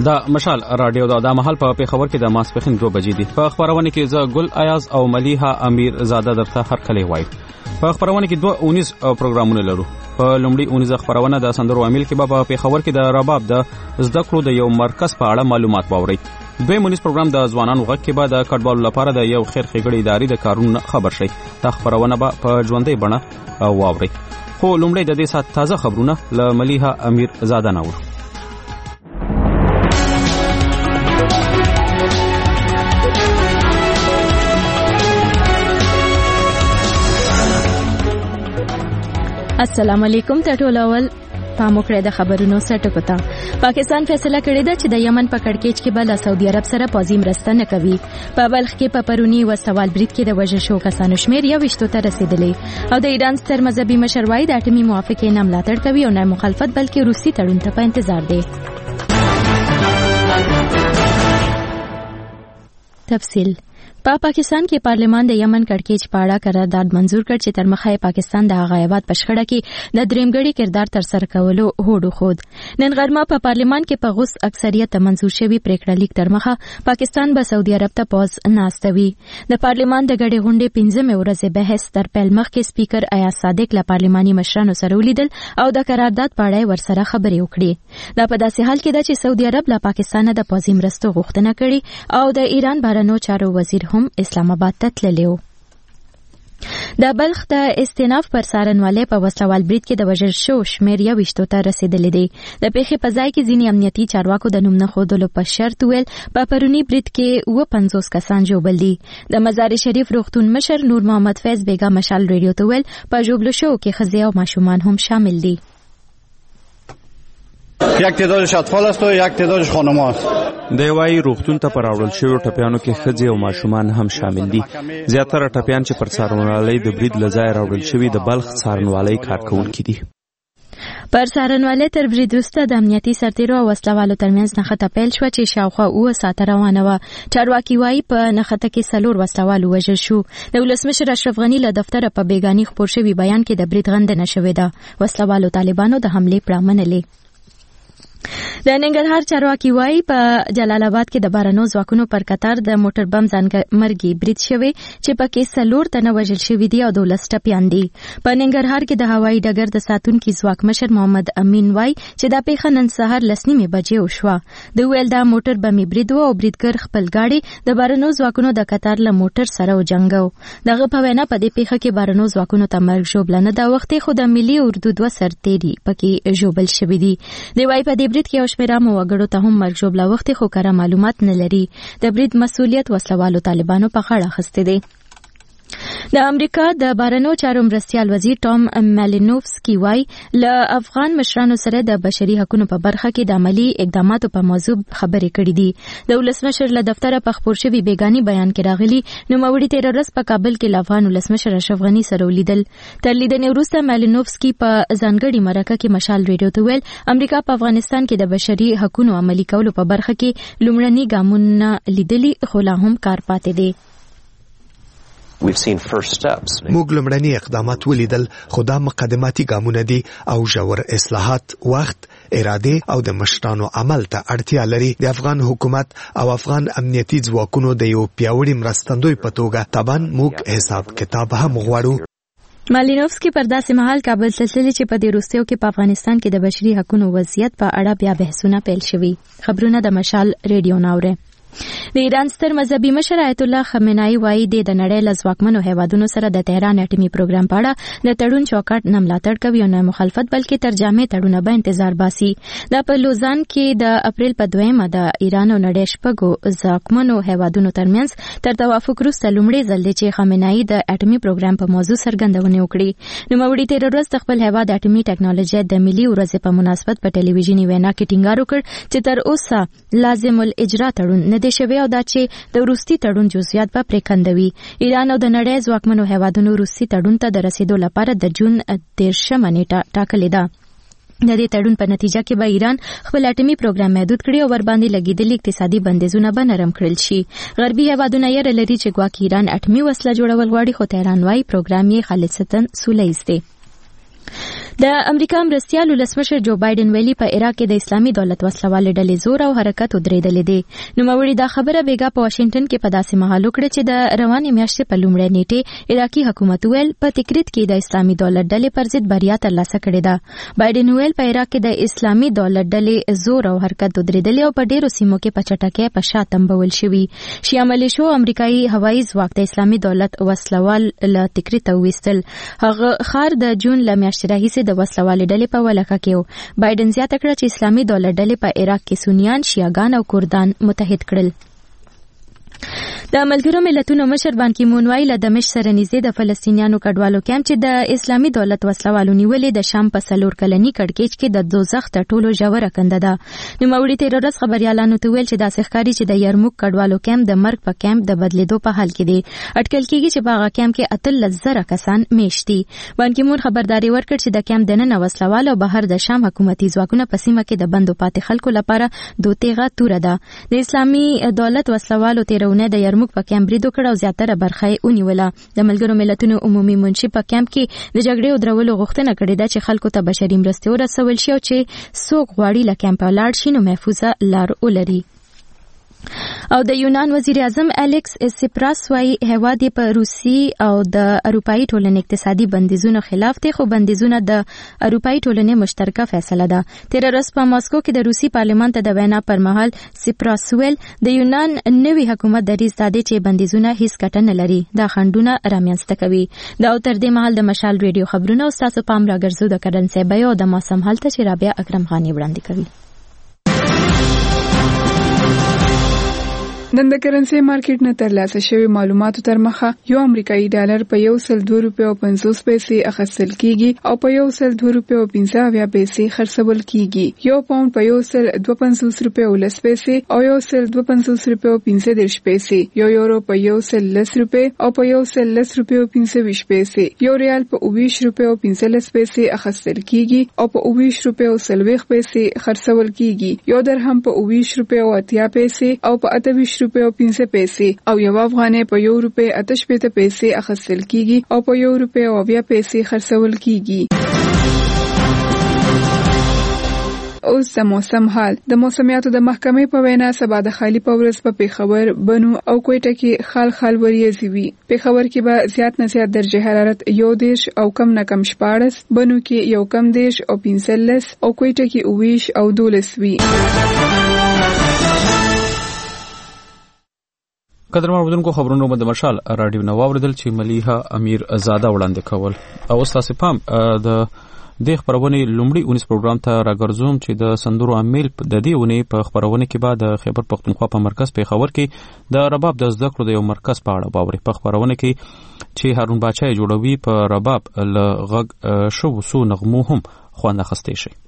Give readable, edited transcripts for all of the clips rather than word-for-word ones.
د مشال رادیو د مهال په پیښور کې د ماسپخین 2 بجې دي. په خبرونه کې زه ګل ایاز او ملیحه امیر زاده درته هر کله وایي. په خبرونه کې 2 پروګرامونه لرو. په لومړي 19 خبرونه د سندرو عامل کې په پیښور کې د رباب د زده کړو د یو مرکز په اړه معلومات باوري. دوی مونږ پروګرام د ځوانانو غږ کې به د کډوالو لپاره د یو خیر ښېګړې ادارې د کارونو خبر شي. دا خبرونه به په ژوندۍ بڼه واوري. خو لومړی د دې سات تازه خبرونه له ملیحه امیر زاده نور. السلام علیکم. ټول اول پاموکړه د خبرونو سټکو ته. پاکستان فیصله کړې ده چې د یمن په کړکېچ کې بل سعودي عرب سره پوځي مرسته نه کوي. په بلخ کې په پرونی وسوال برید کې د وژل شو کسانو شمیر 20 ته رسیدلی او د ایران ستر مذهبي مشر وايي د اټومي موافقې نه ملاتړ کوي او نه مخالفت بلکې روسي تړون ته په انتظار دی. تفصیل په پاکستان کې پارلمان د یمن کړکېچ په اړه قرارداد منزور کړ چې تر مخه پاکستان د هغه هیواد په شخړه کې د درېمګړي کردار تر سره کولو هوډ خود. نن غرمه په پارلمان کې په غوس اکثریت منزور شوی پریکړه لیک تر مخه پاکستان به سعودي عرب ته پوز ناستوي. د پارلمان د غړي غونډې 15مې ورځې بحث تر پیل مخکې سپیکر ایاز صادق له پارلماني مشرانو سره ولیدل او د قرارداد په اړه ورسره خبرې وکړي. دا په داسې حال کې ده چې سعودي عرب له پاکستان د پوځي مرستو غوښتنه کړې او د ایران بهرنیو چارو وزیر اسلام آباد ته تللی و. د بلخ د استیناف پر سارنوالې په وسلوال برید کې د وژل شو شمیر 20 ته رسیدلی دی. د پیښې په ځای کې ځینې امنیتي چارواکو د نوم نه ښودلو په شرط ویل په پرونی برید کې 50 کسان ژوبل دي. د مزار شریف روغتون مشر نور محمد فیض بیگا مشال ریډیو ته ویل په ژوبلو شو کې ښځې او ماشومان هم شامل دي. یک تعدادش اطفال است و یک تعدادش خانم است. د وای روغتون ته پراوړل شوی ټپیانو کې ښځې او ماشومان هم شامل دي. زیاتره ټپیان چې پر څارنوالۍ د برید لځای راوړل شوی د بلخ څارنوالۍ کارکونکي دي. پر سارنوالۍ تر برید وروسته د امنیتي سرتیرو او وسلوالو ترمنځ نښته پیل شوه چې شاوخوا 9 ساعته روانه وه. چارواکي وایي په نښته کې 4 وسلوال وژل شو. د ولسمشر اشرف غني له دفتره په بیګاني خپور شوي بیان کې د برید غندنه شوې ده. وسلوالو طالبانو د حملې پړه منلې. د ننګرهار چارواکي وایي په جلال آباد کې د بهرنیو ځواکونو پر قطار د موټر بم ځانمرګي برید شوی چې پکې 4 تنه وژل شوي دي او 12 ټپیان دي. په ننګرهار کې د هوایي ډګر د ساتونکي ځواک مشر محمد امین وایي چې دا پیښه نن سهار 10:30 بجې وشوه. د ویل دا موټر بمي برید و او بریدګر خپل گاډي د بهرنیو ځواکونو د قطار له موټر سره وجنګو. دغه په وینا په دې پیښه کې بهرنیو ځواکونو ته مرګ ژوبله نه دا وخت خو د ملي اردو 2 سرتیري پکې ژوبل شوي دي. دی وایي په دې برید کې یو شمېر عامو وګړو ته هم مرګ ژوبله وخت خو کره معلومات نه لري. د برید مسؤلیت وسلوالو طالبانو په غاړه اخیستی دی. د امریکا د بهرنیو چارو مرستیال وزیر ټام مالینوفسکي وایي له افغان مشرانو سره د بشري حقوقو په برخه کې د عملی اقداماتو په موضوع خبرې کړې دي. د ولسمشر له دفتره په خپور شوي بیګاني بیان کې راغلي نوموړي 13 ورځ په کابل کې له افغان ولسمشر اشرف غني سره ولیدل. تر لیدنې وروسته مالینوفسکي په ځانګړي مرکه کې مشال ریډیو ته ویل امریکا په افغانستان کې د بشري حقوقو عملي کولو په برخه کې لومړني ګامونه لیدلي خو لا هم کار پاتې دی. موږ لومړني اقدامات ولیدل خو دا مقدماتي ګامونه دي او ژور اصلاحات وخت اراده او د مشرانو عمل ته اړتیا لري. د افغان حکومت او افغان امنیتي ځواکونو د یو پیاوړي مرستندوی په توګه طبعاً موږ حساب کتاب هم غواړو. مالینوفسکي پر داسې مهال کابل ته تللی چې په دې وروستیو کې په افغانستان کې د بشري حقوقو وضعیت په اړه بیا بحثونه پیل شوي. خبرونه د مشال ریډیو ناوره. د ایران ستر مذهبي مشر آیت الله خامنه‌ای وایي د نړۍ له ځواکمنو هیوادونو سره د تهران اټومي پروګرام په اړه د تړون چوکاټ نه ملاتړ کوي او نه مخالفت بلکې تر جامع تړونه به انتظار باسي. دا په لوزان کې د اپریل په 2 د ایران او نړۍ شپږو ځواکمنو هیوادونو ترمنځ تر توافق وروسته لومړی ځل دی چې خامنه‌ای د اټومي پروګرام په موضوع څرګندونه وکړي. نوموړي 13 ورځ د خپل هیواد اټومي ټیکنالوژي د ملي ورځې په مناسبت په ټلویزیوني وینا کې ټینګار وکړ چې تر اوسه لازم الاجرا تړون نه دی شوی او دا چې د روسي تړون جزئیات به پریکندوي. ایران او د نړۍ ځواکمنو هیوادونو روسي تړون ته د رسیدو لپاره د جون 13 نیټه ټاکلې ده. د دې تړون په نتیجه کې به ایران خپل اټومي پروګرام محدود کړي او ورباندې لګیدلي اقتصادي بندیزونه به نرم کړل شي. غربي هیوادونه یې لري چې ګواکې ایران اټومي وسله جوړول غواړي خو تهران وايي پروګرام یې خالصتاً سوله ایز دی. د امریکا مرستیال ولسمشر جو بایدن ویلي په عراق کې د اسلامي دولت وسلوال ډلې زور او حرکت ودرېدلې دي. نوموړي دا خبره بیګا په واشنگټن کې په داسې مهال وکړه چې د روانې میاشتې په لومړۍ نیټه عراقي حکومت ویل په تکریت کې د اسلامي دولت ډلې پر ضد بریا ترلاسه کړې ده. بایدن ویل په عراق کې د اسلامي دولت ډلې زور او حرکت ودرېدلې او په ډېرو سیمو کې په چټکۍ په شا تمبول شوي. شیا ملیشو امریکایي هوایي ځواک د اسلامي دولت وسلوال له تکریت ویستل. هغه خار د جون له میاشتې راهیسې د وسلوالې ډلې په ولکه کې و. بایدن زیاته کړه چې اسلامي دولت ډلې په عراق کې سنیان، شیعاګان او کردان متحد کړل. د ملګرو ملتونو مشر بان کی مون ویل د دمشق سره نږدې د فلسطینیانو کډوالو کیمپ چې د اسلامي دولت وسلوالو نیولې د شام په سلور کلنی کړکېچ کې د دوزخ تر ټولو ژوره کنده ده. نوموړي تیر ورځ خبريالانو ته ویل چې د ښکاری چې د یرموک کډوالو کیمپ د مرګ په کیمپ د بدلیدو په حال کې دی. اټکل کېږي چې په هغه کیمپ کې 13,000 کسان میشتي. بان کی مون خبرداري ورکړ چې د کیمپ دننه وسلوال او بهر د شام حکومتي ځواکونه په سیمه کې د بندو پاتې خلکو لپاره دوتیغه توره ده. د اسلامي دولت وسلوالو تیرونه د یرموک په کیمپ بریدو کړ او زیاتره برخه یې ونیوله. د ملګرو ملتونو عمومي منشي په کیمپ کې د جګړې او درولو غوښتنه کړې ده چې خلکو ته بشري مرستې ورسول شي او چې څوک غواړي له کیمپ لاړ شي نو محفوظه لار ولري. او د یونان وزیر اعظم الیکس سیپراس وايي هیواد په روسي او د اروپאי ټولنې اقتصادي بندیزونو خلاف دي، خو بندیزونه د اروپאי ټولنې مشترکه فیصله ده. تیر ورځ په ماسکو کې د روسي پارلمان ته د وینا پر مهال سیپراس ویل د یونان نوي حکومت دریځ دا دی چې بندیزونه هیڅ ګټه نه لري، دا خنډونه رامنځته کوي. دا او تر دې مهال د مشال ریډیو خبرونه او تاسو پام راګرځو د کرنسي بیو د موسم حالت چې رابعه اکرم خانی وړاندې کوي. نن د کرنسي مارکیټ نه ترلاسه شوی معلوماتو تر مخه یو امریکایي ډالر په 102.50 پیسې اخیستل کیږي او په 102.50 پیسې خرڅول کیږي. یو پاوند په 102.50 پیسې او 102.50 پیسې، یو یورو په 110 او په 110.25 پیسې، یو ریال په 20.15 پیسې اخیستل کیږي او په 20.40 پیسې خرڅول کیږي. یو درهم په 20.80 پیسې او په 28.5 پیسې او یو افغانۍ په 1.88 پیسې اخیستل کیږي او په 1.20 پیسې خرڅول کیږي. اوس د موسم حال. د موسمیاتو د محکمې په وینا سبا د خالی په ورځ په پیښور، بنو او کوټه کې خال وریځي وي. پیښور کې به زیات نه زیات درجه حرارت 11 او کم نه کم 14، بنو کې یو کم 10 او 15 او کوټه کې 20 او 12 وي. قدرمن اوریدونکو خبرونو باندې مشال رادیو نو اوریدل چې ملیحه امیر زاده وړاندې کول. او تاسو پام د خبرونه لومړی 19 پروګرام ته راګرځوم چې د سندرو عامل د دې ونې په خبرونه کې بعد د خیبر پختونخوا په مرکز پیښور کې د رباب د زده کړو د یو مرکز په اړه باوري په خبرونه کې چې هارون باچا جوړوي په رباب لغږ شو وسو نغمو هم خوانه خسته شي.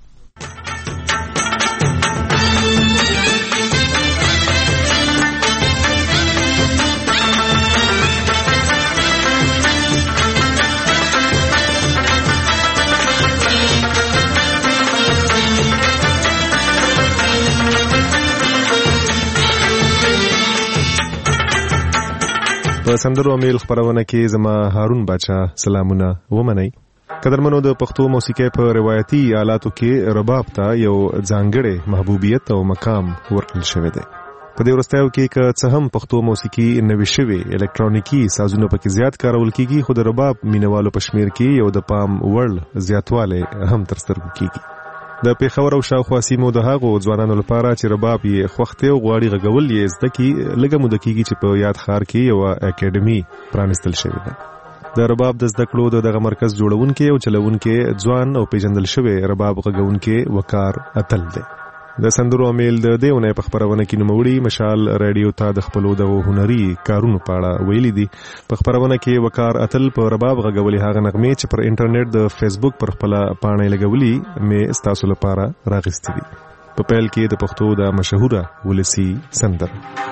په سندرو امیل خبرونه کې زما هارون باچا سلامونه ومنئ. قدرمنو د پښتو موسیقي په روایتي آلاتو کې رباب ته یو ځانګړی محبوبیت او مقام ورکړل شوی دی. په دې ورستیو کې که څه هم پښتو موسیقي نوې شوی الکترونیکی سازونه پکې زیات کارول کیږي، خو د رباب مینوالو په شمیر کې یو د پام وړ زیاتواله هم تر سترګو کیږي. د پیښور او شاوخوا سیمو د هغو ځوانانو لپاره چې رباب یې خوښته او غواړي غږول یې زده کی لږه موده کیږي چې په یاد ښار کې یو اکیډمي پرانستل شوې ده. د رباب د زده کړو دغه مرکز جوړونکي او چلونکي ځوان او پیژندل شوی رباب غږونکي وقار اتل دی. د سندرو امیل د دیونه په خبرونه کې نوموړي مشال رادیو ته د خپلو د هنري کارونو په اړه ویلي دي. په خبرونه کې وقار اتل په رباب غږولي هغه نغمې چې پر انټرنیټ د فیسبوک پر خپل پاڼې لګولي مې ستاسو لپاره راغستې دي. په پیل کې د پښتو د مشهوره ولسی سندر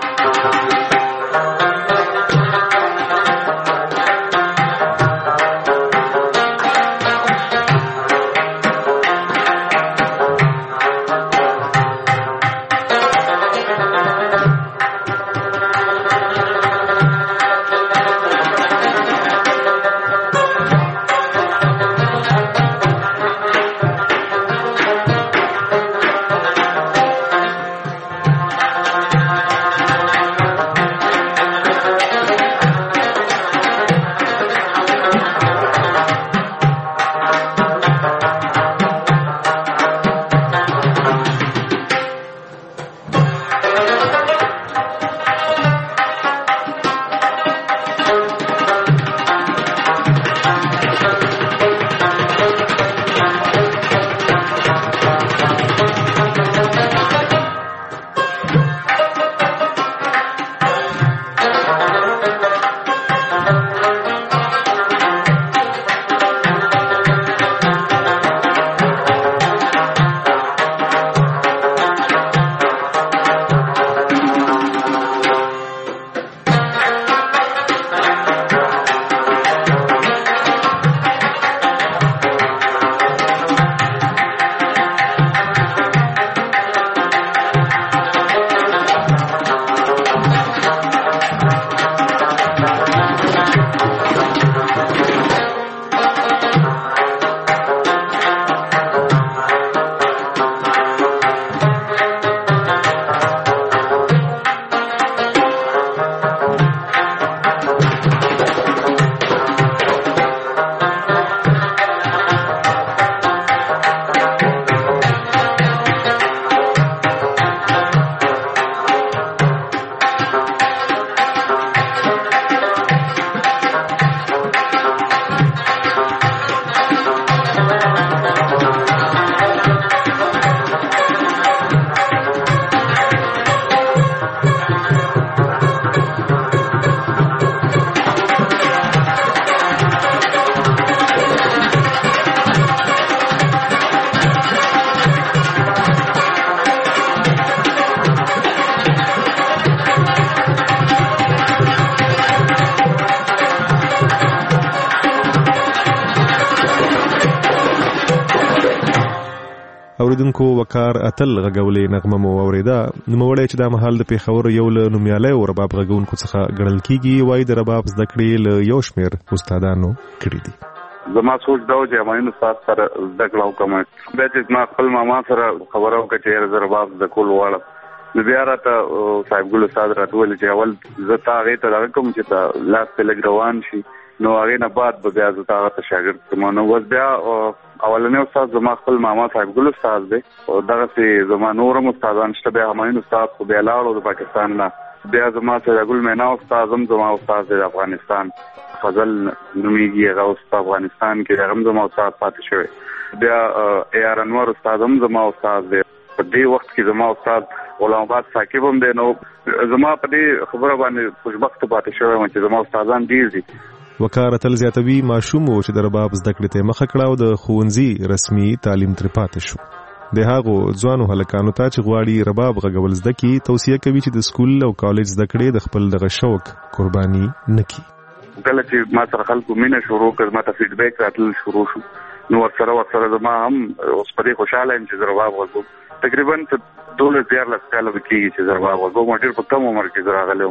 اوریدونکو وقار اتل غږولې نغمه مو اوریدا نو وړي چې د مهال د پیښور یو له نومیالي او رباب غږونکو څخه ګڼل کیږي وای د رباب زده کړې له یو شمېر استادانو کړی دي زما سوچ دا و چې امین استاد سره زده کړه وکم بیا چې ما خپل ماما سره خبرو وکړه چې رباب زده کول غواړم نو بیا راته صاحب ګل استاد راته ویل چې اول زه تا هغې ته دغه کوم چې ته لاس ته لږ روان شي نو هغې نه بعد به بیا زه تا هغه ته شاګرد کړم نو اوس بیا اولنی استاد زما خپل ماما صاحب ګل استاد دی او دغسې زما نور هم استادان شته بیا همایون استاد خو بیا لاړو د پاکستان نه بیا زما سیدګل مینا استاد هم زما استاد دی د افغانستان فضل نومیږي هغه اوس په افغانستان کې هغه هم زما استاد پاتې شوی بیا اے آر انور استاد هم زما استاد دی په دې وخت کې زما استاد غلام آباد ثاقب هم دی نو زما په دې خبره باندې خوشبخته پاتې شوی یم چې زما استادان ډېر دي وقار اتل زیاتوي ماشوم چې د رباب زده کړې ته مخه کړه او د ښوونځي رسمي تعلیم ترې پاتې شو د هغو ځوانو هلکانو ته چې غواړي رباب غږول زده کړي توصیه کوي چې د سکول او کالج زده کړې د خپل دغه شوق قرباني نه کړي کله چې ما سره خلکو مینه شروع کړ ما ته فیډبیک راتلل شروع شو نو ورسره زما هم اوس په دې خوشحاله یم چې زه رباب غږوم تقریبا 12-13 کاله به کېږي چې زه رباب غږوم ډېر په کم عمر کې زه راغلی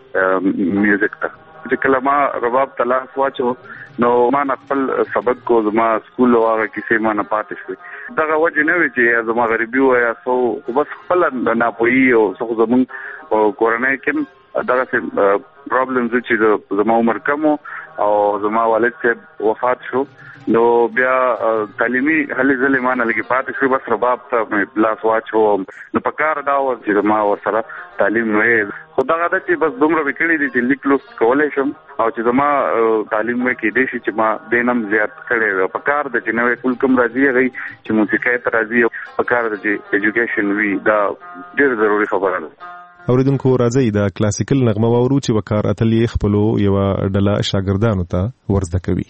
وم میوزیک ته چې کله ما رباب ته لاس واچو نو ما نه خپل سبق کو زما سکول او هغه کیسې ما نه پاتې شوې دغه وجه نه وي چې زما غریبي و یا څو خو بس خپل ناپوهي او څه زمونږ کورنۍ کې دغسې پرابلمز چې زما عمر کم او زما والد صاحب وفات شو نو بیا تعلیمي هلې ځلې ما نه لږې پاتې شوې بس رباب ته مې لاس واچو نو په کار دا و چې ما ورسره تعلیم وې خو دغه ده چې بس دومره مې کړي دي چې لیک لوست کولی شم او چې زما تعلیم مې کېدی شي چې ما دې نه هم زیات کړی وي په کار ده چې نوی کول کوم راځي هغوی چې موسیقۍ ته راځي په کار ده چې ایجوکیشن وي دا ډېر ضروري خبره ده اوریدونکو راځي د کلاسیکل نغمه واورو چې وقار اتل یې خپلو یوه ډله شاګردانو ته ورزده کوي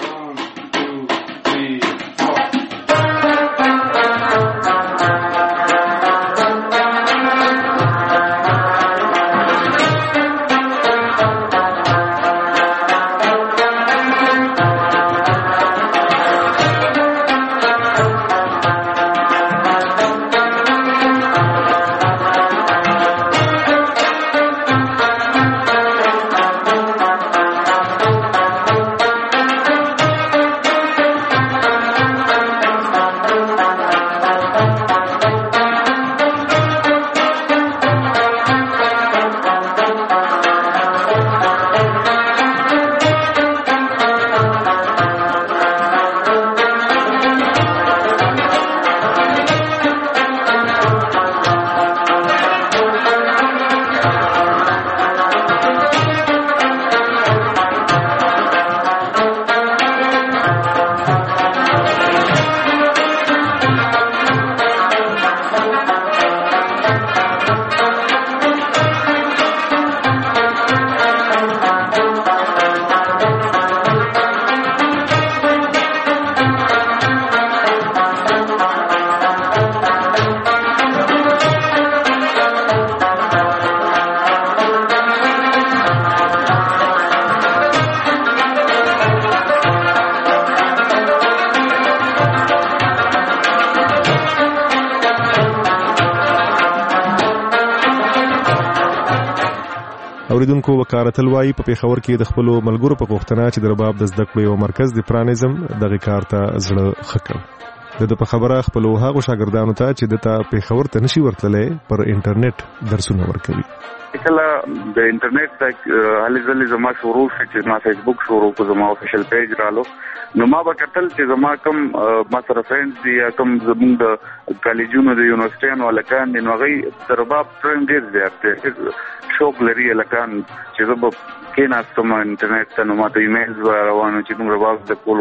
اوریدونکو وقار اتل وایي په پیښور کې د خپلو ملګرو په غوښتنه چې د رباب د زده کړې یو مرکز د پرانیزم دغه کار ته زړه ښه کړ د په خبره خپلو هغو شاګردانو ته چې د ته پیښور ته نشي ورتللی پر انټرنیټ درسونه ورکوي کله د انټرنیټ ته هلې ځلې زما شروع شو چې ما فیسبوک شروع کړو زما افیشل پیج رالو نو ما به کتل چې زما کوم ما سره فرینډز دي یا کوم زمونږ د کالجونو د یونیورسټیانو هلکان دي نو هغوی د رباب ټرینډ ډېر زیات دی شوق لري هلکان چې زه به کېناستم انټرنیټ ته نو ما ته ایمیلز به روانو چې موږ رباب زده کول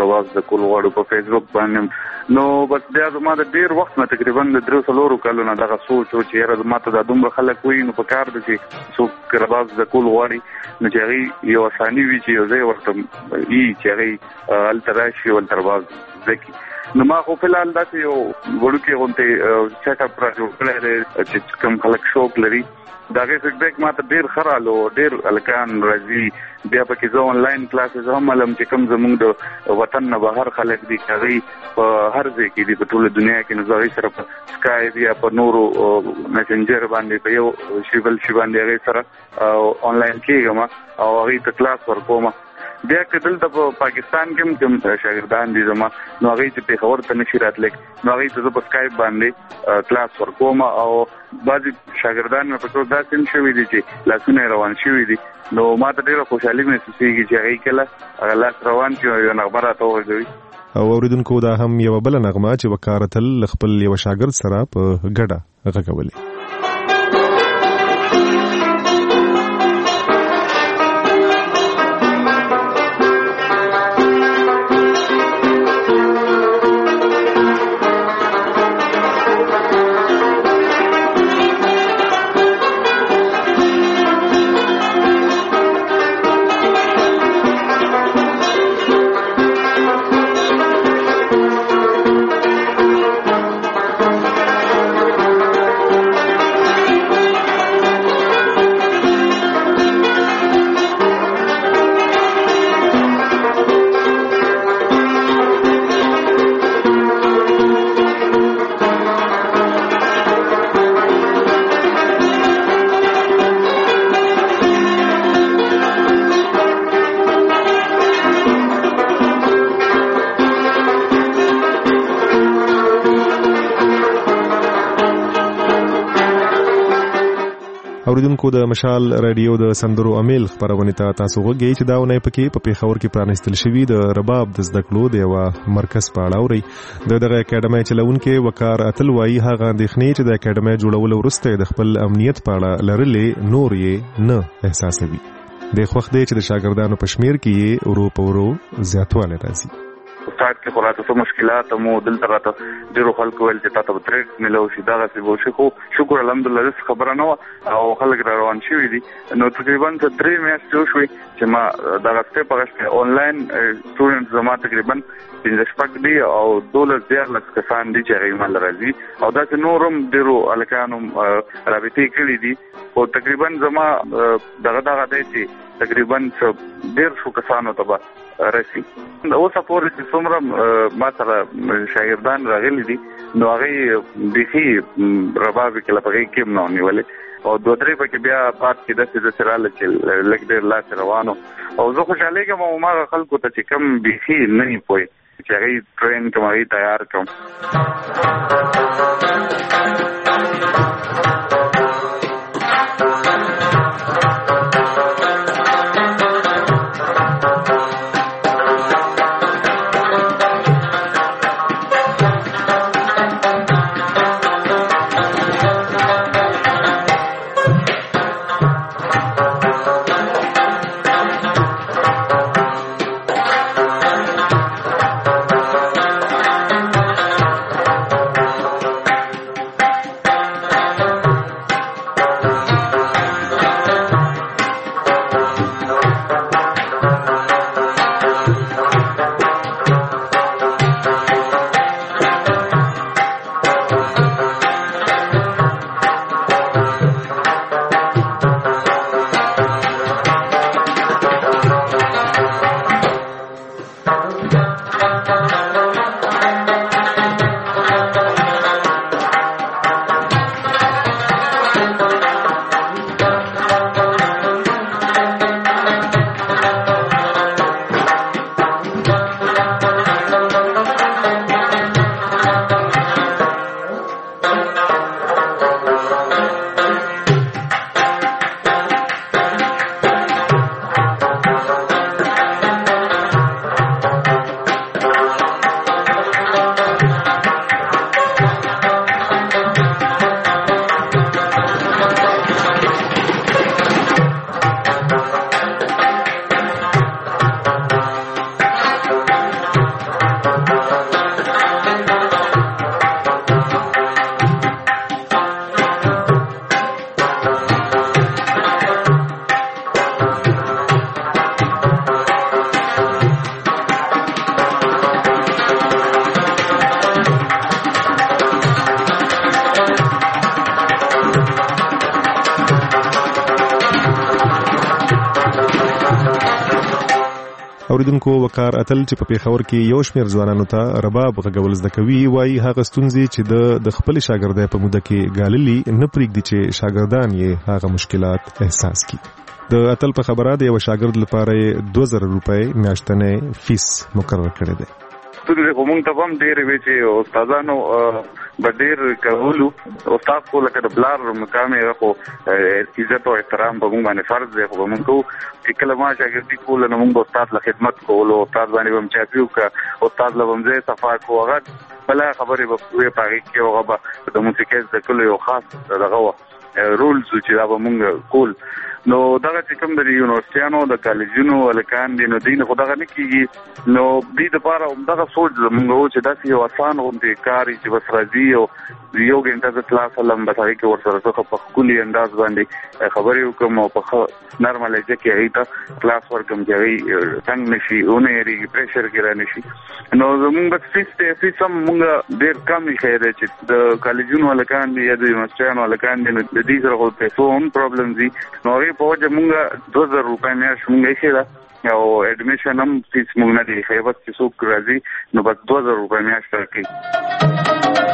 غواړو په فیسبوک باندې نو بس بیا زما د ډېر وخت نه تقریبا د 3-4 کالو نه دغه سوچ و چې یاره زما ته دا دومره خلک وایي نو په کار ده چې څوک رباب زده کول غواړي نو چې هغوی یو اساني وي چې یو ځای ورته وي چې هغوی هلته راشي هلته رباب ځکه نو ما خو په لال داسې یو وړوکی غونډه چټ اپ را جوړ کړی چې کوم خلک شوق لري دا غي فیډبیک ما ته ډیر خرالو ډیر الکان راځي بیا پکې زه آنلاین کلاسز هم علم چې کوم زموږ د وطن نه بهر خلک دي کوي په هر ځای کې دي په ټوله دنیا کې نو زه سره په سکایپ یا په نورو میسنجر باندې په یو شیبل شی باندې هغه سره آنلاین کېږم او هغه ته کلاس ورکوم بیا کدل د پاکستان کې کوم شاګردان دي زما نو هغه چې په خبر ته نشي راتلک نو هغه ته په سکایپ باندې کلاس ورکوم او بعضي شاګردان په ټول داسې شوي دي چې لاسونه روان شوي دي نو ما ته ډیره خوشحالي محسوسېږي چې هغه کله لاس روان چې یو نغمه راته وغږوي او اوریدونکو دا هم یو بل نغمه چې وکارتل خپل یو شاګرد سره په ګډه غږولې اوریدونکو د مشال رادیو د سندرو امیل خبرونه ته تاسو وګورئ چې دا ونه پکې په پیښور کې پرانستل شوی د رباب د زده کړو د یو مرکز په اړه اوري دغه اکیډمي چلونکو وقار اتل وایي هغه اندېښنې چې د اکیډمي جوړول وروسته د خپل امنیت په اړه لرلې نور یې نه احساسوي د خوښ دی چې د شاګردانو په شمیر کې ورو په ورو زیاتوالی راځي استاد کې خلاصه څه مشکلات مو دلته راته ډیرو خلکو ول چې تاسو به ترېټ ملو شي دا څه وو شي خو شکر الحمدلله خبره نه او خلک روان شوي دي نو تقریبا 3 میاشتې شوي چې ما دا غته پغشته آنلاین سټوډنټ زما تقریبا 15 دي او 12 کسان دي چې غیمل راځي او دا چې نورم ډیرو الکانو رابطې کړې دي او تقریبا زما دغه دی چې تقریبا ډیر شو کسانو ته رسی دا اوسه پورې چې څومره ما سره شاګردان راغلي دي نو هغه بيخي رباب کې لپاره کې نه نیولې او دوه درې پکې بیا پات کې د سراله چې لګ ډېر لاس روانو او زه خوشاله کوم ما خلکو ته چې کم بيخي نه پوي چې هغه ټرین کوم هغه تیار کوم اوریدونکو وقار اتل چې په پیښور کې یو شمېر ځوانانو ته رباب غږول زده کوي وایي هغه ستونزې چې د خپل شاګردۍ په موده کې ګاللي نه پرېږدي چې شاګردان یې هغه مشکلات احساس کړي. د اتل په خبره د یو شاګرد لپاره 2000 روپۍ میاشتنی فیس مقرر کړی دی. ستونزې خو موږ ته هم ډېرې وې چې استادانو به ډېر کولو. استاد خو لکه د پلار مقام یې خو عزت او احترام په موږ باندې فرض دی، خو به موږ کوو چې کله ما شاګردي کوله نو موږ به استاد له خدمت کولو، استاد باندې به هم چاپي وکړه، استاد له به هم ځای صفا کړو. هغه بله خبرې به وې په هغې کې هغه به د موسیقۍ زده کولو یو خاص دغه وه رولز چې دا به موږ کول. نو دغه چې کوم د یونیورسټیانو د کالجونو هلکان دي نو دوی نه خو دغه نه کېږي. نو دوی دپاره همدغه سوچ زموږ و چې داسې یو اسان غوندې کار چې بس راځي او یو ګنټه د کلاس هلم بس هغې کې ورسره څه په ښکلي انداز باندې خبرې وکړم او په ښه نرمه لهجه کې هغې ته کلاس ورکړم چې هغې تنګ نه شي، ونه هېرېږي، پریشر کې را نه شي. نو زموږ بس فیس دی، فیس هم موږ ډېر کم ایښی دی چې د کالجونو هلکان دي یا د یونیورسټیانو هلکان دي نو د دې سره خو پیسو هم پرابلم دي. نو هغې په وجه موږ 2000 روپۍ میاشت موږ ایښې ده او ایډمیشن هم فیس موږ نه دی ایښی، بس چې څوک راځي نو بس 2000 روپۍ میاشت ورکوي.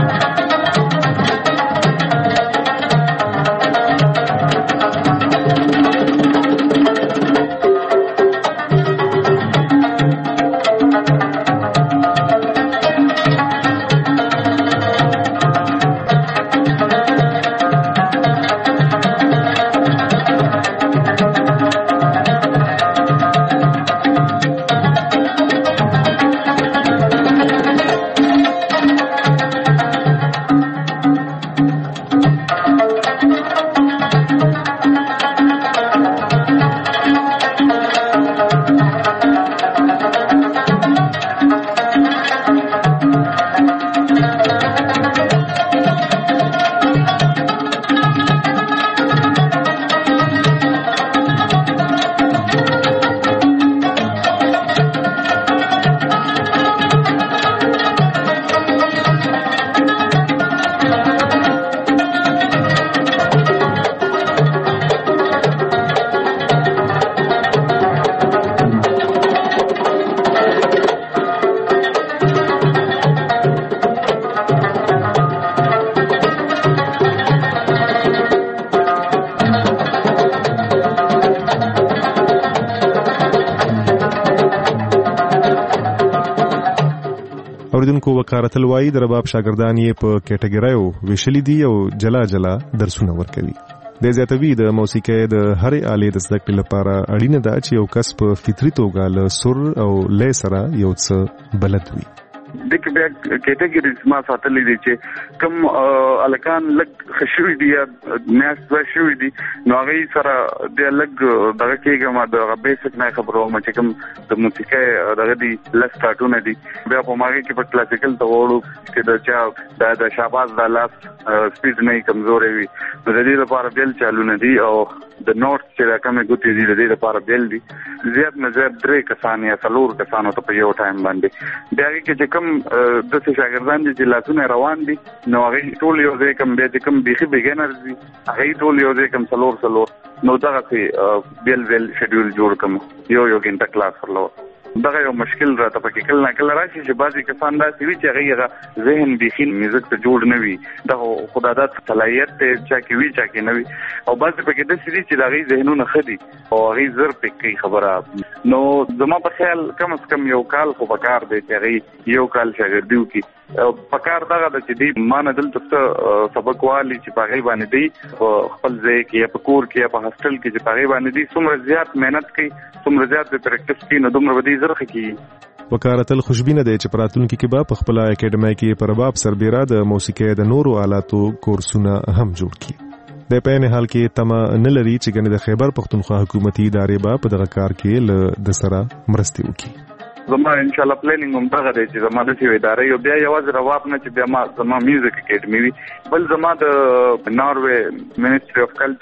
اوریدونکو وقار اتل وایي د رباب شاګردان یې په کیټګریو ویشلي دي او جلا جلا درسونه ورکوي. د زیاتوي د موسیقۍ د هرې آلې د زده کړې لپاره اړینه ده چې یو کس په فطري توګه له سر او لې سره یو څه بلد وي. دغه بیا کیټګریز ما ساتلې دي چې کوم الکان لګ خشوي دي یا میاست شوي دي نو هغه سره د لګ دغه کېږه ما د بیسیک نه خبرو ما چې کوم د موسیقۍ دغه دي لس سټارټونه دي بیا په ماګه کې په کلاسیکل ته وړو چې د چا د شاباز د لاس سپیډ نه کمزورې وي د دې لپاره بیل چالونه دي او د نوټ چې کومه ګوتې دي د دې لپاره بیل دي زیات نه زیات 3 کسان یا 4 کسانو ته په یو ټایم باندې بیا کې چې کوم د شاګردان دي چې لاسونه روان دي نو هغه ټول یو ځای کوم بیا چې کوم بيخي بیګنرز دي هغه ټول یو ځای کوم 4 نو دا چې بیل شیډول جوړ کوم یو ګنټه کلاس ورلو دغه یو مشکل راته پکې کله نه کله راشي چې بعضی کسان داسې وي چې هغه ذهن بيخي میوزیک ته جوړ نه وي دغه خدادت صلاحیت ته چا کې وي چا کې نه وي او بعضی پکې داسې دي چې دغه ذهنونه خدي او هغه زر پکې خبره نو زما په خیال کم از کم یو کال خو بکار دی چې هغه یو کال شاګردیو کې پکار دغه د چې دی مان دلته سبق والی چې پاغي باندې دی خپل ځای کې یا په کور کې یا په هاستل کې چې پاغي باندې دی څومره زیات مهنت کوي څومره زیات پریکټیس کوي نو دومره ودی زرخه کوي وکارتل خوشبینه دی چې پراتونکو کې به په خپل اکیډمي کې پر رباب سربېره د موسیقۍ د نورو آلاتو کورسونه هم جوړ کړي د پېنه حال کې تمه نه لري چې ګنې د خیبر پختونخوا حکومتي ادارې به په دغه کار کې د سره مرستې وکړي زما ان شاء الله پلانینګ هم دغه دی چې زما د سی ادارې یو بیا یوازې رباب نه چې بیا زما میوزیک اکیډمي وي بل زما د ناروې منیسټري اف کلچر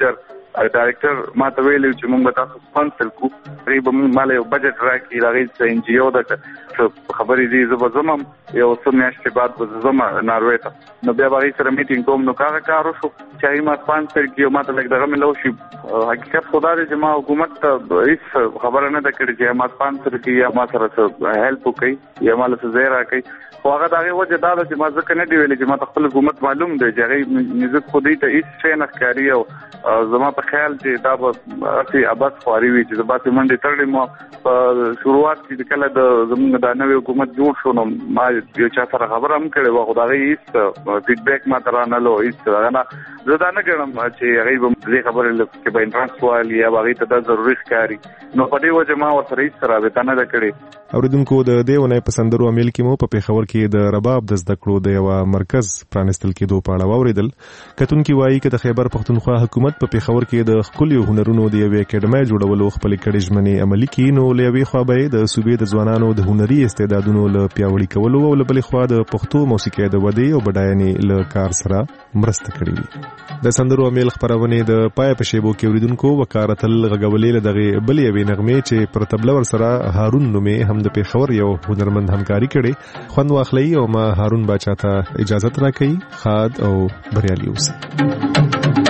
ډایرکټر ما ته ویلو چې موږ به تاسو سپانسر کوو ریب مال یو بجټ راکړي راغی چې ان جی او د خبرې دي زه به زمم یو څو میاشتې بعد به زما ناروې ته نو بیا به سره میټینګ کوم نو کار وشو چې ما سپانسر کیو ما ته لګ دغه ملو شي حقیقت خدا دې چې ما حکومت ته هیڅ خبره نه ده کړې چې ما سپانسر کی یا ما سره هیلپ کوي یا مال څه ځای راکړي خو هغه دغه وجه دا ده چې ما ځکه نه دی ویلي چې ما خپل حکومت معلوم دی چې هغه نزد خو دې ته هیڅ شی نه ښکاري او زما په خیال چې دا به اسی ابد خواري وي چې باسي منډه تړلې مو په شروعات کې کله د زموږ د نوې حکومت جوړ شو نو ما یو چا سره خبره هم کړې و خو دا هیڅ فیډبیک ما تر نه لو هیڅ نه زه دا نه ګڼم چې هغه به دې خبره کې به انټرنس والی یا هغه ته دا ضروري ښکاري نو په دې وجه ما ورته هیڅ رابطه نه کړې. اوریدونکو د دیونه په سندرو عمل کې مو په پیښور کې د رباب د زده کړو د یو مرکز پرانستل کېدو په اړه واوریدل. کتونکي وایي چې د خیبر پختونخوا حکومت په پیښور کې د خپل هنرونو د یو اکیډمي جوړولو خپل کړي ژمنې عملي کړي نو لوي خو به د صوبې د ځوانانو د هنري استعدادونو له پیاوړي کولو او له بل خو د پښتو موسیقي د ودی او بډاینې له کار سره مرسته کړې وي. د سندرو عمل خبرونه د پای په شیبو کې اوریدونکو وکارتل غغولې له دغه بل یوې نغمه چې پر تبله ور سره هارون نومې هم د پیښور یو هنرمند همکاري کړي خوند واخلي او ما هارون باچا ته اجازه راکړي خاد او بریالي اوسه.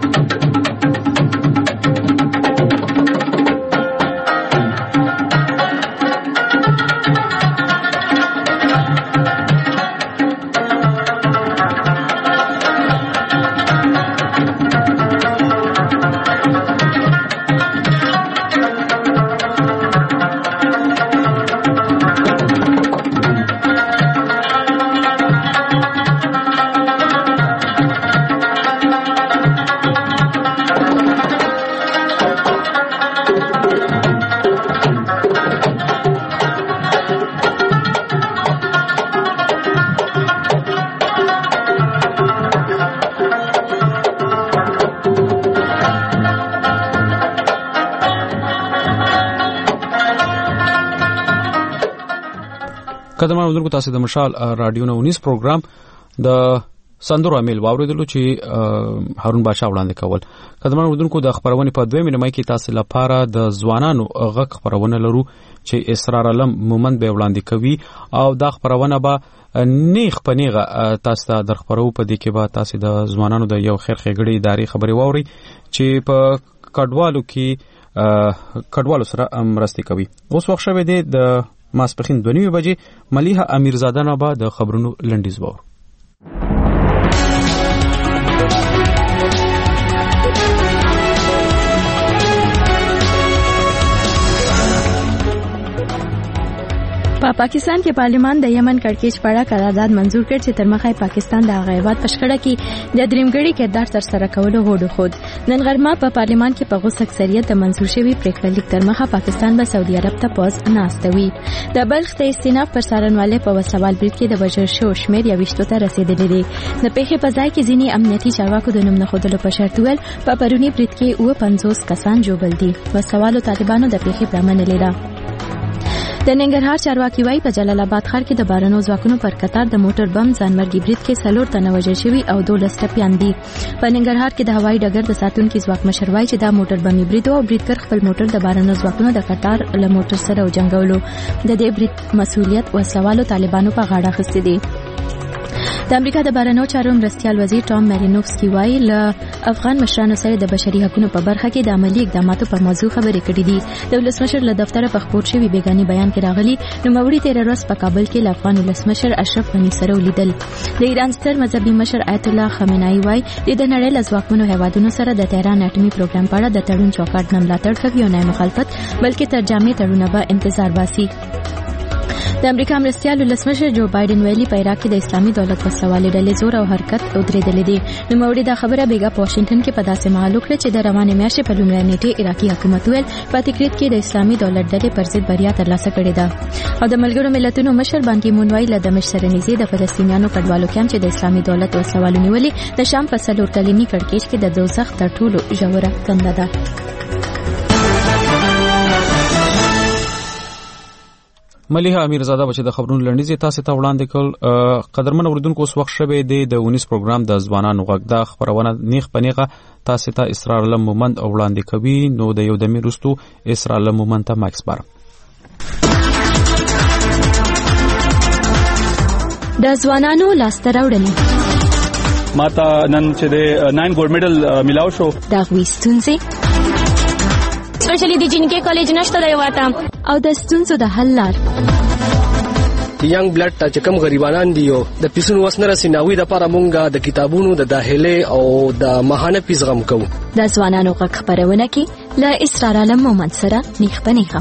قدمانو درکو تاسو د مشال رادیو 19 پروګرام د سندرو عمل واوریدلو چې هارون بادشاہ وړاندې کول. قدمانو درکو د خبرونه په 2 مینه کې تاسو لپاره د ځوانانو غږ خبرونه لرو چې اسرار علم مومند به وړاندې کوي او دا خبرونه به نیغ پنیغه تاسو ته در خبرو په دې کې به تاسو د ځوانانو د یو خیر خېګړې ادارې خبري واوري چې په کډوالو کې کډوالو سره مرسته کوي. اوس وخت شوه د ماسپخین 2 بجې ملیحه امیرزاده نه به د خبرونو لنډیز وور. په پاکستان کې پارلیمان د یمن کړکېچ په اړه قرارداد منزور کړ چې تر مخه پاکستان د غیبت پښکړه کې د دریمګړي کردار تر سره کولو هوډ خود. نن غرمه په پارلیمان کې په غوښ اکثریت د منزور شوی پریکړه لیک تر مخه پاکستان به سعودي عرب ته پوز ناستوي. د بلخ د استیناف پر سارنواله په وسوال برید کې د وژل شو شمیر یا وشتو ته رسیدلی دی. د پیښې په ځای کې ځینی امنیتي چارواکو د نوم نه خودلو په شرط ول په پرونی برید کې 50 کسان جوړل دي. وسوالو طالبانو د پیښې پرمن لیدا. د ننګرهار چارواکي وايي په جلال آباد ښار کې د بارنو ځواکونو پر قطار د موټر بم ځانمرګي برید کې 4 تنه وژل شوي او 12 ټپيان دي. په ننګرهار کې د هوایي ډګر د ساتونکو ځواک مشر وايي چې دا موټر بمي برید او بریدګر خپل موټر د بارنو ځواکونو د قطار له موټر سره وجنګولو. د دې برید مسؤلیت وسوالو طالبانو په غاړه اخیستی دی. د امریکا د بهرنیو چارو مرستیال وزیر ټام مارینوفسکی وايي له افغان مشرانو سره د بشري حقوقو په برخه کې د عملی اقداماتو پر موضوع خبرې کړې دي. د ولسمشر له دفتر په خبر شوی بیگانی بیان کې راغلي نوموړي 13 ورځې په کابل کې له افغان ولسمشر اشرف غنی سره ولیدل. د ایران ستر مذهبي مشر آیت الله خامنه‌ای وايي د نړۍ له ځواکمنو هیوادونو سره د تهران اټومي پروګرام په اړه د تړون چوکاټ نه ملاتړ کوي او نه مخالفت بلکې تر جامع تړونه به انتظار باسي. د امریکا مرستیال ولسمشر جو بایدن ویلي په عراق کې د اسلامي دولت په سوالي ډلې زور او حرکت ودرېدلې دي. نوموړي دا خبره بیګا په واشنگټن کې په داسې مهال وکړه چې د روانې میاشتې په لومړۍ نیټه عراقي حکومت ویل په تکریت کې د اسلامي دولت ډلې پر ضد بریا ترلاسه کړې ده. او د ملګرو ملتونو مشر بان کی مون ویل د دمشق سره نږدې د فلسطینیانو کډوالو کیمپ چې د اسلامي دولت وسوالو نیولې د شام په سلور کلنی کړکېچ کې د دوزخ تر ټولو ژوره کنده ده. ملیحه امیرزاده بچ د خبرونو لنډیز تاسو ته وړاندې کول. قدرمن اوریدونکو اوس وخت شوه د 19 پروګرام د ځوانانو غږ د خبرونه نیخ پنیغه تاسو ته اسرار الله مومند وړاندې کوي. نو د یو دمي رستو اسرار الله مومند ته مایک سپار. د ځوانانو لاسته راوړنې ماته نن چې د 9 ګولډ میډل ملاو شو. دا غوښتونځي سپیشلی د جنکې کالج نشته دی واته او د ستونزو د حل لار. ینګ بلډ ته چې کوم غریبانان دي او د پیسونو وسنه رسیناوي د لپاره مونږه د کتابونو د داخله او د ماهانه پیس غم کوو. د ځوانانو غږ خبرونه کې له اسرار الله مومند سره نیخ پنیخه.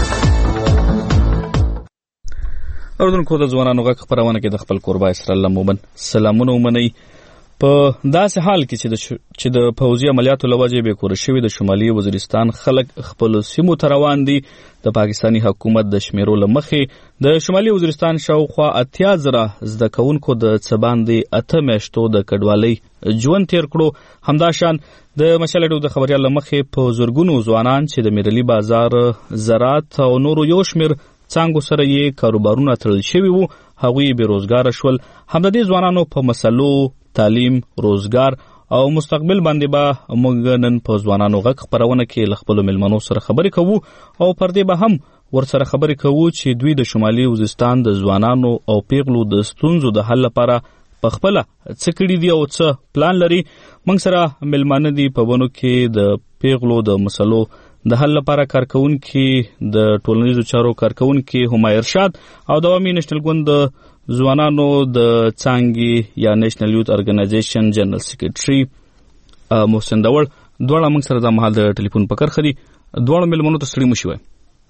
اوردونکو د ځوانانو غږ خبرونه کې د خپل قربا اسرار الله مومند سلامونه ومني. په داسې حال کې چې د پوځي عملیاتو لوجه به کور شوی د شمالي وزیرستان خلک خپل سیمو ته روان دي. د پاکستانی حکومت د شمیرو لمخې د شمالي وزیرستان شاوخوا 80,000 زده کوونکو د څباندې 8 میاشتو د کډوالۍ ژوند تیر کړو. همداشان د مشالډو د خبريال لمخې په زورګونو ځوانان چې د میرلی بازار زراعت او نورو یو شمیر څنګه سره یې کاروبارونه تړل شوی وو هغوی بیروزګار شول. همدې ځوانانو په مسلو تعلیم، روزګار او مستقبل باندې به موږ نن په ځوانانو غږ خبرونه کې له خپلو مېلمنو سره خبرې کوو او پر دې به هم ورسره خبرې کوو چې دوی د شمالي وزیرستان د ځوانانو او پیغلو د ستونزو د حل لپاره په خپله څه کړي دي او څه پلان لري. موږ سره مېلمانه دي په ونو کې د پیغلو د مسلو د حل لپاره کارکونکي د ټولنیزو چارو کارکونکي همای ارشاد او د عوامي نېشنل ګوند د ځوانانو د څانګې یا نېشنل یوث ارګنایزیشن جنرال سیکریټري محسن داوړ دواړه موږ سره د مهال د ټلیفون په کرخه دي. دواړو مېلمنو ته ستړي مه شئ.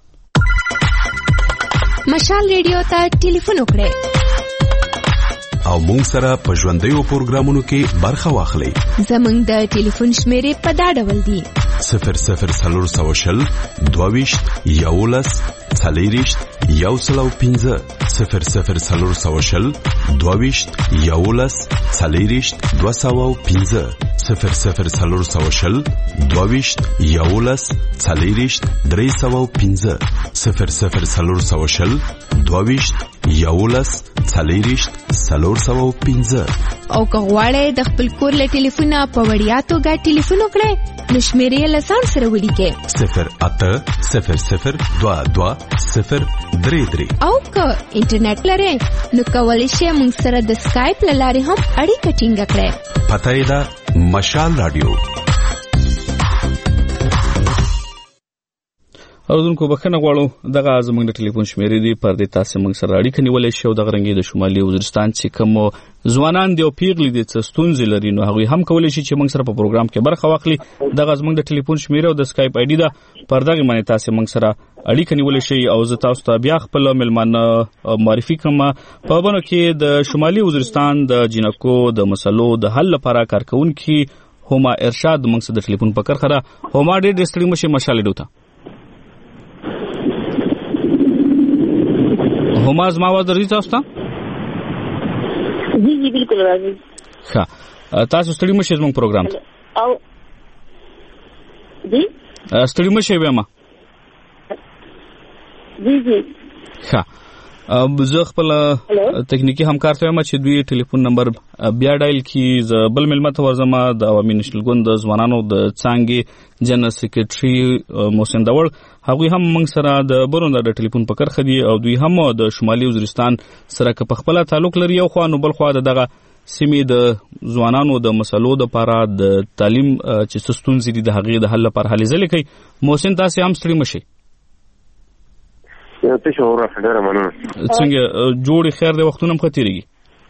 مشال ریډیو ته ټلیفون وکړئ او موږ سره په ژوندیو پروګرامونو کې برخه واخلئ. زموږ د ټلیفون شمیرې په دا ډول دي: 00 22 11 40 105 00 22 11 40 205 00 22 11 40 305 00 22 11 40 305. او که غواړئ د خپل کور له ټلیفونه په وړیا توګه ټلیفون وکړئ نو شمیرې له ځان سره ولیکئ 0800 22 033. او که انټرنیټ لرئ نو کولی شئ موږ سره د سکایپ له لارې هم اړیکه ټینګه کړئ. پته یې ده مشال رادیو. اوردونکو بخښنه غواړو دغه زموږ د ټلیفون شمیرې دي پر دې تاسو موږ سره اړیکه نیولای شئ او دغه رنګي د شمالي وزیرستان چې کوم ځوانان دي او پیغلي دي چې ستونزې لري نو هغوی هم کولی شي چې موږ سره په پروګرام کې برخه واخلي. دغه زموږ د ټلیفون شمیره او د سکایپ آی ډي ده پر دغه باندې تاسو موږ سره اړیکه نیولای شئ او زه تاسو ته بیا خپل مېلمانه معرفي کوم. په بڼو کې د شمالي وزیرستان د جنکو د مسلو د حل لپاره کارکونکي هما ارشاد موږ سره د ټلیفون په کرخه ده. هما ډېر ستړي مشه مشالډو ته هما زما आवाज درځي تاسو ته؟ جی بالکل راځي. ښه تاسو ستړي مشه زموږ پروګرام ته او جی ستړي مشه ویما جی ښه زه خپل تکنیکی همکار ته یم چې دوی ټلیفون نمبر بیا ډایل کی ز بل ملمت ورزما د عوامي نېشنل ګوند د ځوانانو د څانګې جنرال سیکریټري محسن داوړ هغوی هم موږ سره د برونده د ټلیفون په کرخه دي او دوی هم د شمالي وزیرستان سره که په خپله تعلق لري یو خوا نو بل خوا دغه سیمې د ځوانانو د مسلو دپاره د تعلیم چې څه ستونزې دي د هغې د حل لپاره هلې ځلې کوي. محسن تاسې هم ستړي مه شئ. څنګه جوړې خیر دی وختونه هم ښه تېرېږي؟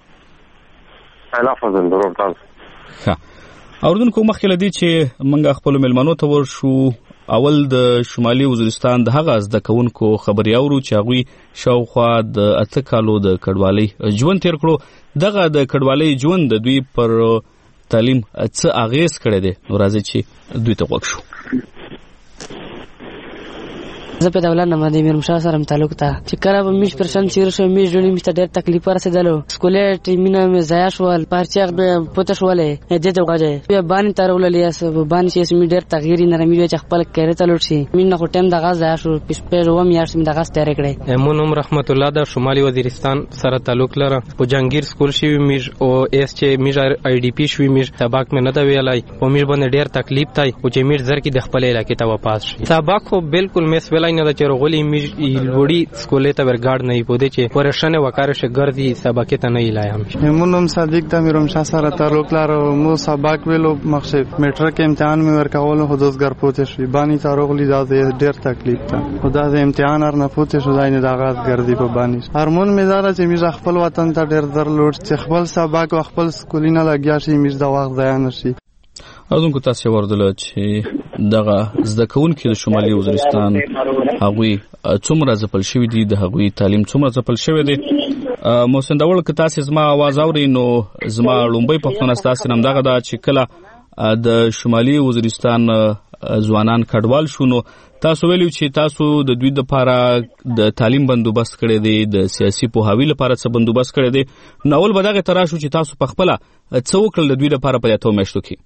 ښه اورېدونکو مخکې له دې چې موږ خپلو مېلمنو ته ورشو اول د شمالي وزیرستان د هغه زده کوونکو خبرې اورو چې هغوی شاوخوا د 8 کالو د کډوالۍ ژوند تېر کړو. دغه د کډوالۍ ژوند د دوی پر تعلیم څه اغېز کړی دی نو راځئ چې دوی ته غوږ شو. زه په دولت نه باندې میر مشا سره تعلق ته چې کله به میش پرشن چیر شو میش جوړی میشته ډېر تکلیف ورسېدلو سکولې ټیمینه مې ضایع شول پارچاغ به پته شولې دې ته وګړې بیا باندې ترولې اس باندې چې می ډېر تغییر نرمي چې خپل کېره تلل شي مين نه ټیم دغه ضایع شو پښپې و میاشت می دغه ستاره کړې مونږ رحمت الله د شمالي وزیرستان سره تعلق لرم په جنگیر سکول شي میش او اس چې میش آی ډی پی شوی میش سبق مې نه دا ویلای او میش باندې ډېر تکلیف تای او چې میش زر کې د خپل علاقې ته واپس شي سبق خو بالکل مس ویلای نه د چرغولي میش لوړی سکولې ته ورګارد نه پوده چې ورشنه وکړ شي ګرځي سبق ته نه ایلای هم مونږ صادق د میرم شاه سره تعلق لرم مو سبق ویلو مخشف میټرک امتحان مې ورکول حدودګر پوته شي باندې تاروغلی دا ډېر تکلیف ته خدا دې امتحان هر نه پوته شو ځای نه داغات ګرځي په باندې هرمون مزاره چې میز خپل وطن ته ډېر درلود چې خپل سبق او خپل سکولینه لګیا شي میز د وخت ځای نه شي اذن کو تاسو وردل چې دغه زده کوونکو د شمالي وزیرستان هغوی څومره ځپل شوی دي د هغوی تعلیم څومره ځپل شوی دی محسن داول که تاسو زما आवाज اورئ نو زما لومبۍ پښتون تاسو نم دغه دا چې کله د شمالي وزیرستان ځوانان کډوال شونو تاسو ویلو چې تاسو د دوی لپاره د تعلیم بندوبست کړی دی د سیاسي پوهاوی لپاره څه بندوبست کړی دی نو اول به دغه تراشو چې تاسو په خپل څه وکړل د دوی لپاره په یاتو میاشتو کې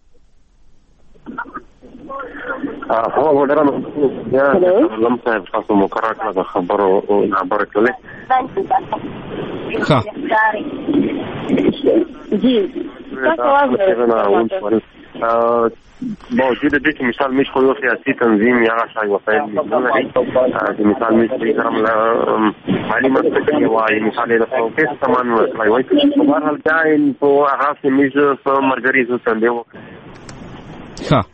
هو ودرم یا لم صاحب تاسو مقرر کړه خبرو خبره کړله ها جی باوجود دې چې مثال مش خو یو سیاسي تنظیم یا شای وسایل دي مثال مش دې کوم مالی مسئله وایي مثال د فوکس سامان وایي په هر حال ځای په هغه کې مش په مرګري زو څنګه ها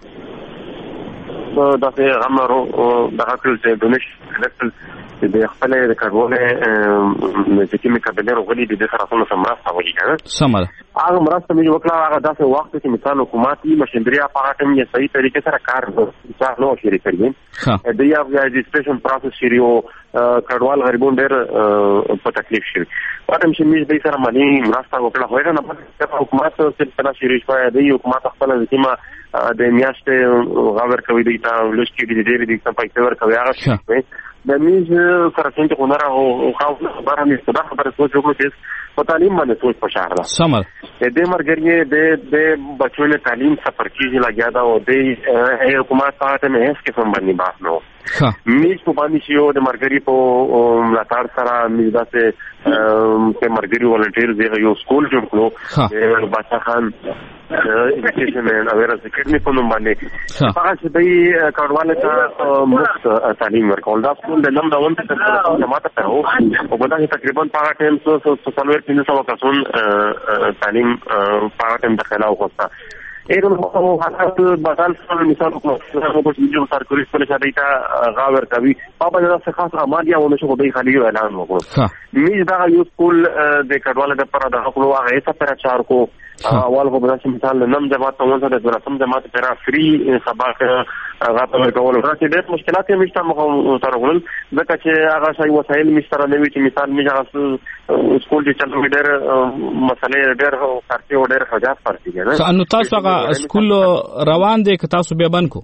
دا چې امرو د حقل چې دونش کلکل د خپل د کارونه چې کومه کابینه غوړي د خرافونو سمراسته وایي کنه سمره هغه مرسته مې وکړه هغه داسې وخت چې مثال حکومتي مشندري اپاراتم یې صحیح طریقې سره کار ځه نو شری کړی دی یا رجسټریشن پروسس شریو کډوال غریبون ډېر په تکلیف شي پاتم چې مې د سره مالي مرسته وکړه هغه نه په حکومت څخه په شری شوی دی حکومت خپل ځکه د میاشتې غاور کوي دی تا لږ کې دی د پیسې ور کوي هغه د میز سره څنګه هنر او خاصه خبره مې صدا خبره سوچ وکړو چې په تعلیم باندې سوچ پشار ده سمر د مرګري د بچو له تعلیم سفر کیږي لګیا دا او د حکومت ته نه هیڅ قسم باندې بحث نه میز په باندې شیو د مرګري په ملاتړ سره میز داسې مرګري ولنټیر دی یو سکول جوړ کړو د بچا خان ایجوکیشن اینڈ اویرنس اکیډمي په نوم باندې هغه چې د کډوالو ته مفت تعلیم ورکول دا سکول د لم داون ته جماعت ته وو او په دغه تقریبا په هغه ټیم څو 300 کسان تعلیم په هغه ټیم داخله وکړه ایرون هو حالات بدل سره مثال کوم په ویډیو سره کوي په لاره دیتا غاور کوي په بل څه خاص عملیه ونه شو د خالي اعلان وکړو میز دا یو سکول د کډوالو لپاره د خپل هغه څه پرچار کو اول په داسې مثال نن جماعت په منځ د درسم جماعت پر فری سبق غاټه کول راځي ډېر مشکلات یې مشته مخ سره ول ځکه چې هغه شای وسایل مشتره نه وي چې مثال میجا سکول چې چلو ډېر مسلې ډېر خرچي او ډېر حاجات پرتي نه نو تاسو هغه سکول روان دي که تاسو بیا بند کو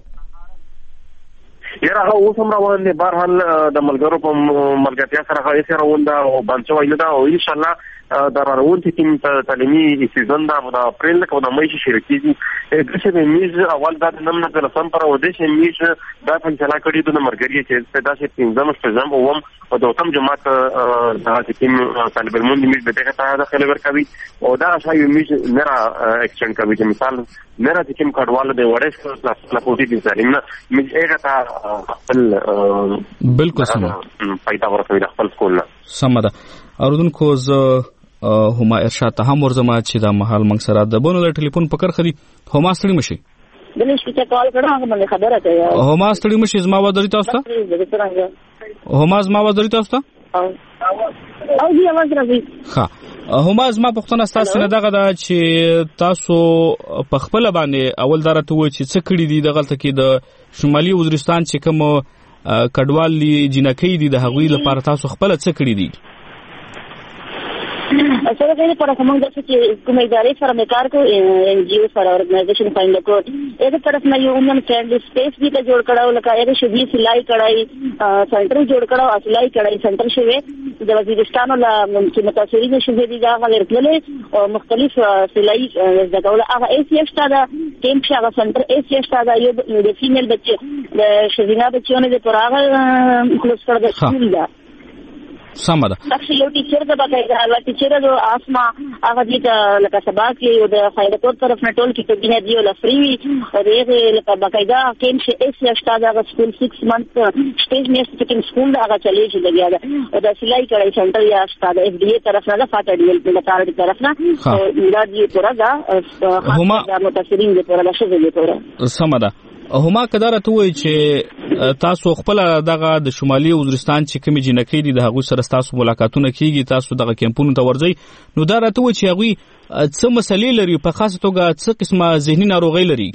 یاره هغه اوس هم روان دي بهر حال د ملګرو په ملګرتیا سره هغه یې روان ده او بنچو ویني ده او ان شاء الله در روان دي چې تعلیمي سیزن دا د اپریل کې د مې شریکي د څه میز اول دا نن نه تر سم پر او د څه میز دا فنکشن کړی د مرګري چې دا چې پنځم فزم او او د اوتم جماعت دا چې طالب المون میز به ته ته داخله ورکوي او دا شای میز نه را ایکسټند کوي چې مثال نه را چې کوم کډوال د وړش کلاس لا کوټي دي تعلیم نه میز هغه ته خپل بالکل سم پیدا ورکوي د خپل سکول نه سم ده اردوونکو ز هما ارشاد ته هم ورزما چې دا محل منګ سره د بونو د ټلیفون پکړ خدي هما ستړي مشي دلش کې کال کړه هغه باندې خبره کوي هما ستړي مشي زما ودرې تاسو ته هما زما ودرې تاسو ته او دی आवाज راځي ها هما زما پښتون تاسو نه دغه دا چې تاسو په خپل باندې اول درته و چې څه کړی دي دغه کې د شمالي وزیرستان چې کوم کډوالي جنکې دي د هغوی لپاره تاسو خپل څه کړی دي سره دې پر کومه د کومې ادارې سره مکار کو ان جی او سره ارګنایزیشن فایند کو دغه طرف نه یو ومن فرندلی سپیس دې ته جوړ کړو لکه یې شوی سلای کړای سنټر جوړ کړو اصلای کړای سنټر شوی د وزیرستان له چې متاثرین شوی دي دا ورکلې او مختلف سلای د ډول هغه ای سی ایف تا کیمپ شغه سنټر ای سی ایف تا یو د فیمیل بچي د شذینا بچیونه د پراغه کلوز کړل د سکول دا سم ده تاسو یو ټیچر د باقاعده ټیچر د اسما هغه دې لکه سبا کې د فایده طرف نه ټول کې ته دی ولا فری دغه لکه باقاعده کیم شي اس یا شتاده د سکول 6 منث سټیج نیست چې سکول دا هغه چلی شي دغه او د سلای کړای سنټر یا شتاده اف ډی ای طرف نه فاټ ډی ال په لاره طرف نه دا دی پورا دا هما متاثرین دي پورا د شذ دي پورا سم ده هما کدار ته وای چې تاسو خپل دغه د شمالي وزیرستان چې کوم جنکی دي د هغه سره تاسو ملاقاتونه کیږي تاسو دغه کمپونو ته ورځي نو دا راته وای چې هغه څه مسلې لري په خاصه توګه څه قسمه ذهني ناروغي لري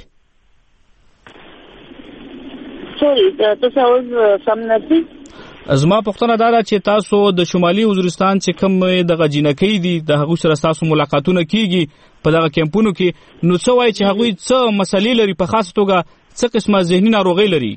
سوري تاسو سمنتي زما پوښتنه دا ده چې تاسو د شمالي وزیرستان چې کوم دغه جنکی دي د هغه سره تاسو ملاقاتونه کیږي په دغه کمپونو کې نو څه وای چې هغه څه مسلې لري په خاصه توګه څه قسمه ذهني ناروغي لري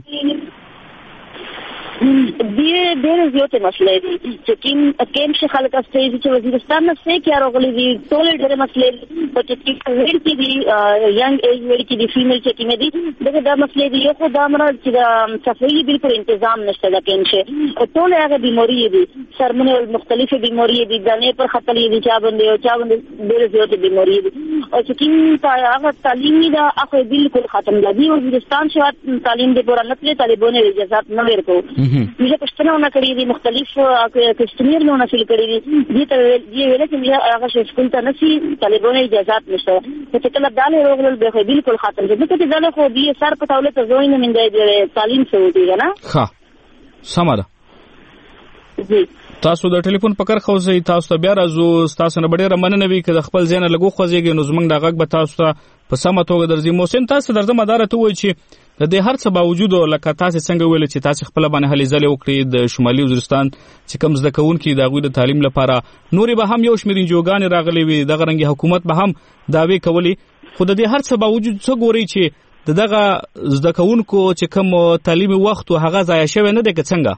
ډېر زیاتې مسلې دي چې کوم شي خلک استېږي چې وزیرستان نه څه کې راغلي دي ټول ډېر مسلې په چې ویل کې دي ینګ ایج ویل کې دي فیمیل چې کې دي دغه مسلې دي یو خو دا مراد چې صفوي بالکل تنظیم نشته دا کوم شي ټول هغه بیماری دي سرمنه مختلفه بیماری دي دانه پر خطر دي چا باندې ډېر زیاتې بیماری دي او چې کوم هغه تعلیمي دا هغه بالکل ختم دي وزیرستان شو تعلیم دې پورا نه طالبانو اجازه نه ورکو مجھے پښتنه کړی دي مختلف کشمیر نه نشل کړی دي دې ته ویل چې هغه سکول ته نشي طالبانو اجازه نشته چې کله داله روغل به بالکل ختم دي ته ځله خو دې سر په توله ته زوینه من دی تعلیم څه وتی نه ها سماره جی تاسو د ټلیفون پکړ خوځي تاسو ته بیا راځو تاسو نه ډېر مننه وی چې خپل ځین لګو خوځيږي نو زمنګ د غږ به تاسو ته په سمه توګه درځي محسن تاسو درځه مدار ته وای چې د دې هر څه باوجود لکه تاسو څنګه ویل چې تاسو خپل باندې هلي ځلې وکړي د شمالي وزیرستان چې کوم زده کوونکي د غوي د تعلیم لپاره نوري به هم یو شمېر انجوګان راغلي وي د غرنګي حکومت به هم داوی کولی خو د دې هر څه باوجود څه ګوري چې دغه زده کوونکو چې کوم تعلیمي وخت او هغه ضایع شوی نه دی که څنګه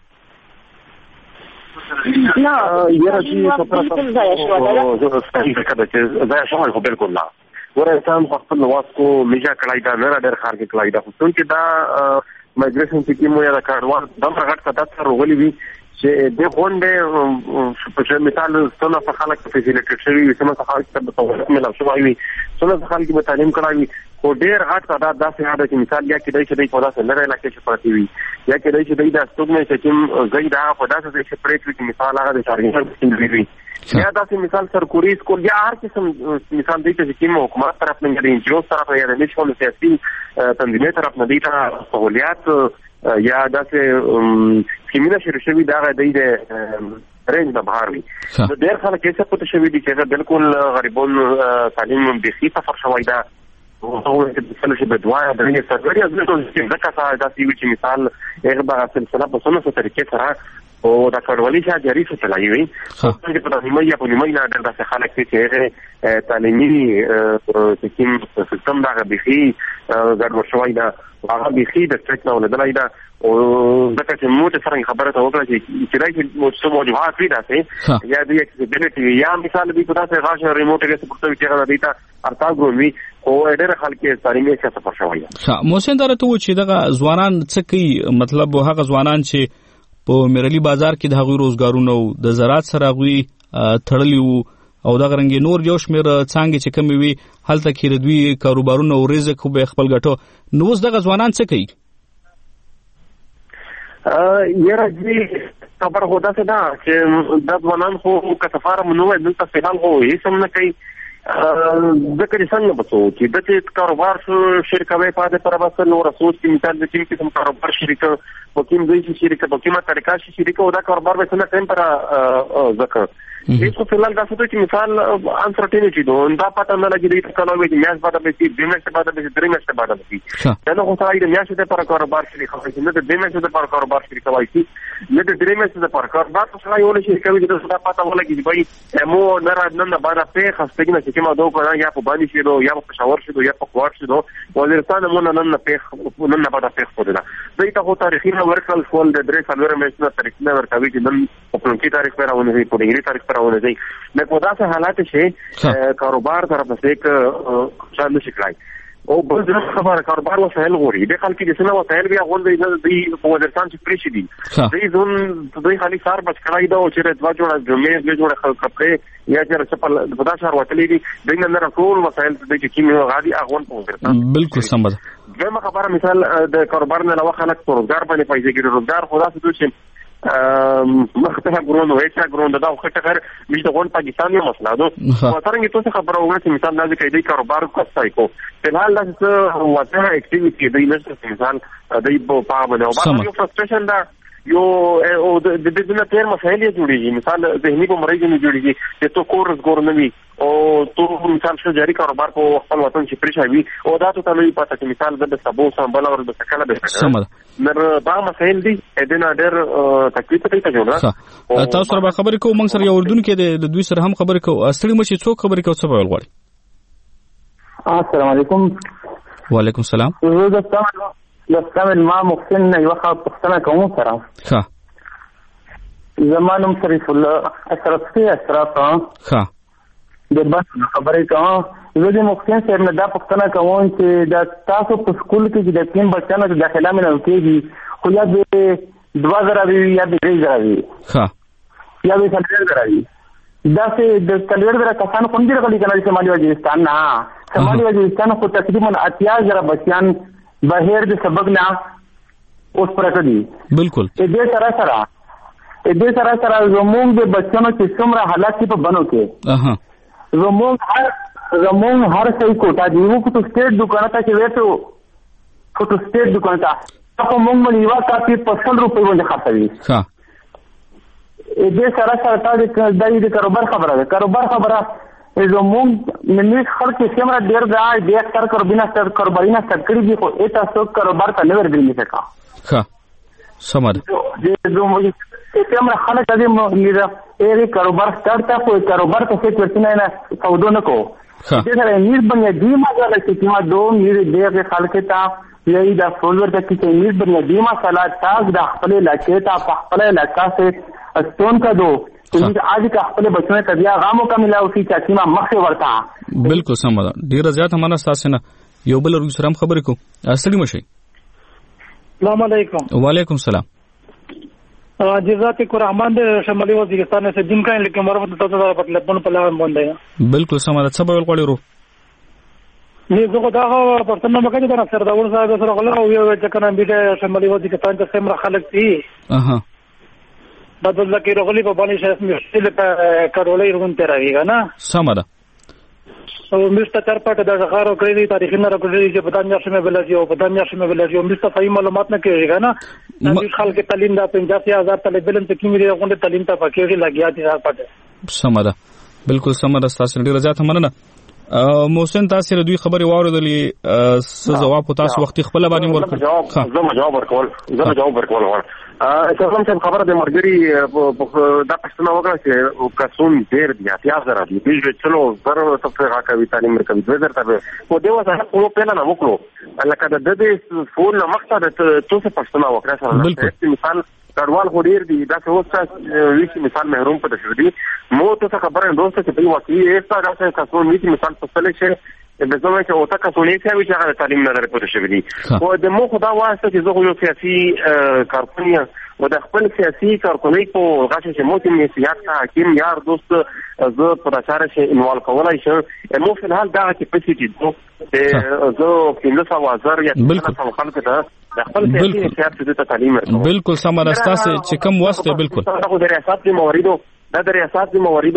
نه یاره چې په پرته ضایع شوی خو بالکل نه ورته خپل واسکو میجا کړای دا نه ډېر خار کې کړای دا خو چې دا مایګریشن چې مو یا کاروان دغه غټ څه تاسو غولې وي چې د غونډه په مثال څونه څه خلک فیسیلیټیټ شوی وي څونه څه خلک په توګه ملاب شوی وي څونه څه خلک په تعلیم کړای خو ډېر غټ تعداد داسې هغه چې مثال یا کې دای په داسې لږه علاقې کې پاتې وي یا کې دای د استوګنې چې زید هغه په داسې ځای کې پرېټ وي مثال هغه د شارګین وي یا داسې مثال سرکوري سکول یا هر قسم مثال دی چې کوم حکومت طرف نه د انجیو طرف یا د نشو سیاسي تنظیمي طرف نه دی ته سہولیات یا داسې سیمینه شروع شوی دا د رنج نه بهر وي ډېر خلک یې څه پته شوی دي چې بالکل غریبون تعلیم بيخي سفر شوی دا او چې څه شي بدوای د نه سروري از نو چې ځکه دا چې مثال هغه به سلسله په څه طریقې سره او دا کاروالي چې جاری څه چلایي وي چې په نیمه یا په نیمه نه د خلک چې تعلیمي سیستم سیستم دا بيخي ګډوډ شوی دا هغه بيخي د ټریک نه ولدلای دا او ځکه چې موږ څنګه خبره ته وکړه چې راځي موږ موجوهات وي داسې یا د اکسیبیلیټي یا مثال دی په تاسو غاښ ریموټ کې څه پورته کېږي دا دیتا ارتاګومي او ډېر خلک تعلیمي څه سفر شوی ښه محسن درته و چې دغه ځوانان څه کوي مطلب هغه ځوانان چې په میرلی بازار کې د هغوی روزګارونه د زراعت سره غوي تړلی وو او دا غرنګ نور یو شمیر څنګه چې کمی وي هلته کې ردوی کاروبارونه او رزق به خپل ګټو نو اوس دغه ځوانان څه کوي یاره دې خبر هودا څه دا چې د ځوانان خو کثفار منو دلته فعال هو هیڅ هم نه کوي ذکر څنګه بچو چې د کاروبار شرکوي پاده پر واسه نو رسوس کې مثال د چې کوم کاروبار شریک وکیم دوی شریک په کومه طریقه شریک او دا کاروبار به څنګه ټیم پر ذکر هیڅ خو فلال دا څه چې مثال انسرټینټی دو دا پته نه لګي د اکونومي د میاش بعد به چې د میاش بعد به درې میاش بعد به دا نو خو سړی د میاش د کاروبار شری کوي نه د میاش د کاروبار شری کوي نه د درې میاش د کاروبار سړی ول شي کوي دا پته ولګي بای مو نه بعد په خستګنه چې ما دوه کنه یا په باندې شي دو یا په شاور شي دو یا په خوار شي دو وزیرستان مون نه په نن بعد په خو ده دوی ته خو تاریخي ورکل فول د درې سالور میاشتې تاریخ نه ورکوي چې نن په پلان کې تاریخ پر راونه په ډیری تاریخ پر راونه دی نو په داسې حالات شي کاروبار طرف څخه یک شان نشي کړای او بل ځل خبره کاروبار وسایل غوري د خلک د سنو وسایل بیا غونډې د په وزیرستان چې پریشي دي دوی زون دوی خالي سار بچ کړای دا چې دوا جوړه جمعې له جوړه خلک کپړې یا چې چپل په داسې ورتلې دي دغه نه راټول وسایل د چې کیمیو غادي اغون په وزیرستان بالکل سم ده دغه خبره مثال د کاروبار نه علاوه خلک روزګار باندې پیسې ګرځي روزګار خو داسې دوی چې مخته ګرون وایته ګرون دا خو ټکر مې د غون پاکستان یو مسله ده څنګه تاسو خبره وګورئ چې مثال دا چې د کاروبار کوستای کو فلحال دا څه واټه اکټیویټي دی نشته مثال د په پام نه او باندې یو فرستریشن دا یو او د دې تیر مسایل جوړیږي مثال ذهني په مریض نه جوړیږي چې تو کورس ګورنوي او تو مثال شو جاری کاروبار په خپل وطن چې پریشاوي او دا ته نه پاتې چې مثال د سبو سمبل او د سکاله به نر دا مسایل دي اډنا ډېر تکلیف ته جوړه تاسو سره خبرې کوم موږ سره یو اردن کې د دوی سره هم خبرې کوو اصلي مشي څوک خبرې کوي څه ویل غواړي السلام علیکم وعلیکم السلام لستمل ما محسن یو خبره کوم سره ها زمانم شریف الله اشرف ها د بس خبرې کوم زه د محسن صاحب نه دا پوښتنه کوم چې د تاسو په سکول کې چې د کوم بچانو د داخله مې کېږي خو یا د 2000 وی یا د 3000 وی ها یا د 3000 وی دا چې د 3000 کسان کوم ځای غلي کنه شمالي وزیرستان نه شمالي وزیرستان خو تقریبا 80000 بچیان بهر د سبق نه اوس پرته دي بالکل دې سره زموږ د بچانو چې څومره حالات په بنو کې زموږ هر څه کوټه دی وو کو سټیټ دکان ته چې وته فوټو سټیټ دکان ته په موږ باندې یو کاپي په 100 روپۍ باندې خرڅوي ها دې سره د کاروبار خبره زموږ منځ خلک څومره ډیر دی د اکثر کاروبارینا سکړي دي خو اته څو کاروبار ته نه ورګرځي ښه ها سماد د زموږ څومره خلک دې مې کاروبار سٹارټ تا کوئی کاروبار ته څه ورتنه نه سودو نه کو دې سره نیز باندې دی ما چې ما دوه مې دې خلک ته یی دا فولور د کې نیز باندې دی ما صلات تاج د خپل علاقې ته په خپل علاقې سے استون کا دو आज का خپل بچو ته بیا غامو کا ملاو کی چې ما مخه ورتا بالکل سم ده ډیر زیات همانه تاسو نه یو بل ورو سره خبرې کو اصلي مشي السلام علیکم وعلیکم السلام جزات الرحمن شمالي وزیرستان سے جن کا لیکن مربوط تاسو په لپن په لاره باندې بالکل سم ده څه به وړي رو نه زه دا پرتنه مکه دا سره دا ول صاحب سره غلا او یو چې کنه بیٹه شمالي وزیرستان ته سمره خلک دي اها بدل لکه رغلی په باندې شې مشکل په کارولې رون ته راویګا نه سمره او مست تر پټه د غارو کړی تاریخ نه راکړي چې په دنیا شمه بلځي او په دنیا شمه بلځي مست صحیح معلومات نه کېږي نه د خلک تعلیم دا 50000 طالبان ته کیمري غونډه تعلیم ته پکېږي لګیا دي پټه سمره بالکل سمره تاسو ډیر زیات مننه محسن تاسو دوی خبرې واوریدلې څه جواب تاسو وخت خپل باندې ورکړ زما جواب ورکول څنګه چې خبره د مرګري دا پښتنه وکړه چې کسون ډیر دي 80000 دي چې چلو زره تاسو راکوي تعلیم ورکوي 2000 ته په دیو سره په پیله نه وکړو لکه د دې فون مقصد تاسو پښتنه وکړه سره مثال کډوال خو ډیر دي دا څه وڅ ویشي مثال محروم پته شو دي مو ته خبره دوست چې په واقعي ایستا راځي کسون ویشي مثال په څه لشه د زموږ چې اوته کسونې ته وی چې تعلیم نه لري شوی دي او د مو خدا واسطه چې زه یو سیاسي کارکونی او د خپل سیاسي کارکونی په غاښه چې مو ته سیاست حکیم یار دوست زه په اثر شي انوال کولای شم مو په الحال دا چې پېښې دي زه په 9000 یا 9000 خلک ته د خپل سیاسي ته تعلیم ورکوم بالکل سم راستاسه چې کم واسطه بالکل دا د ریاست د مواردو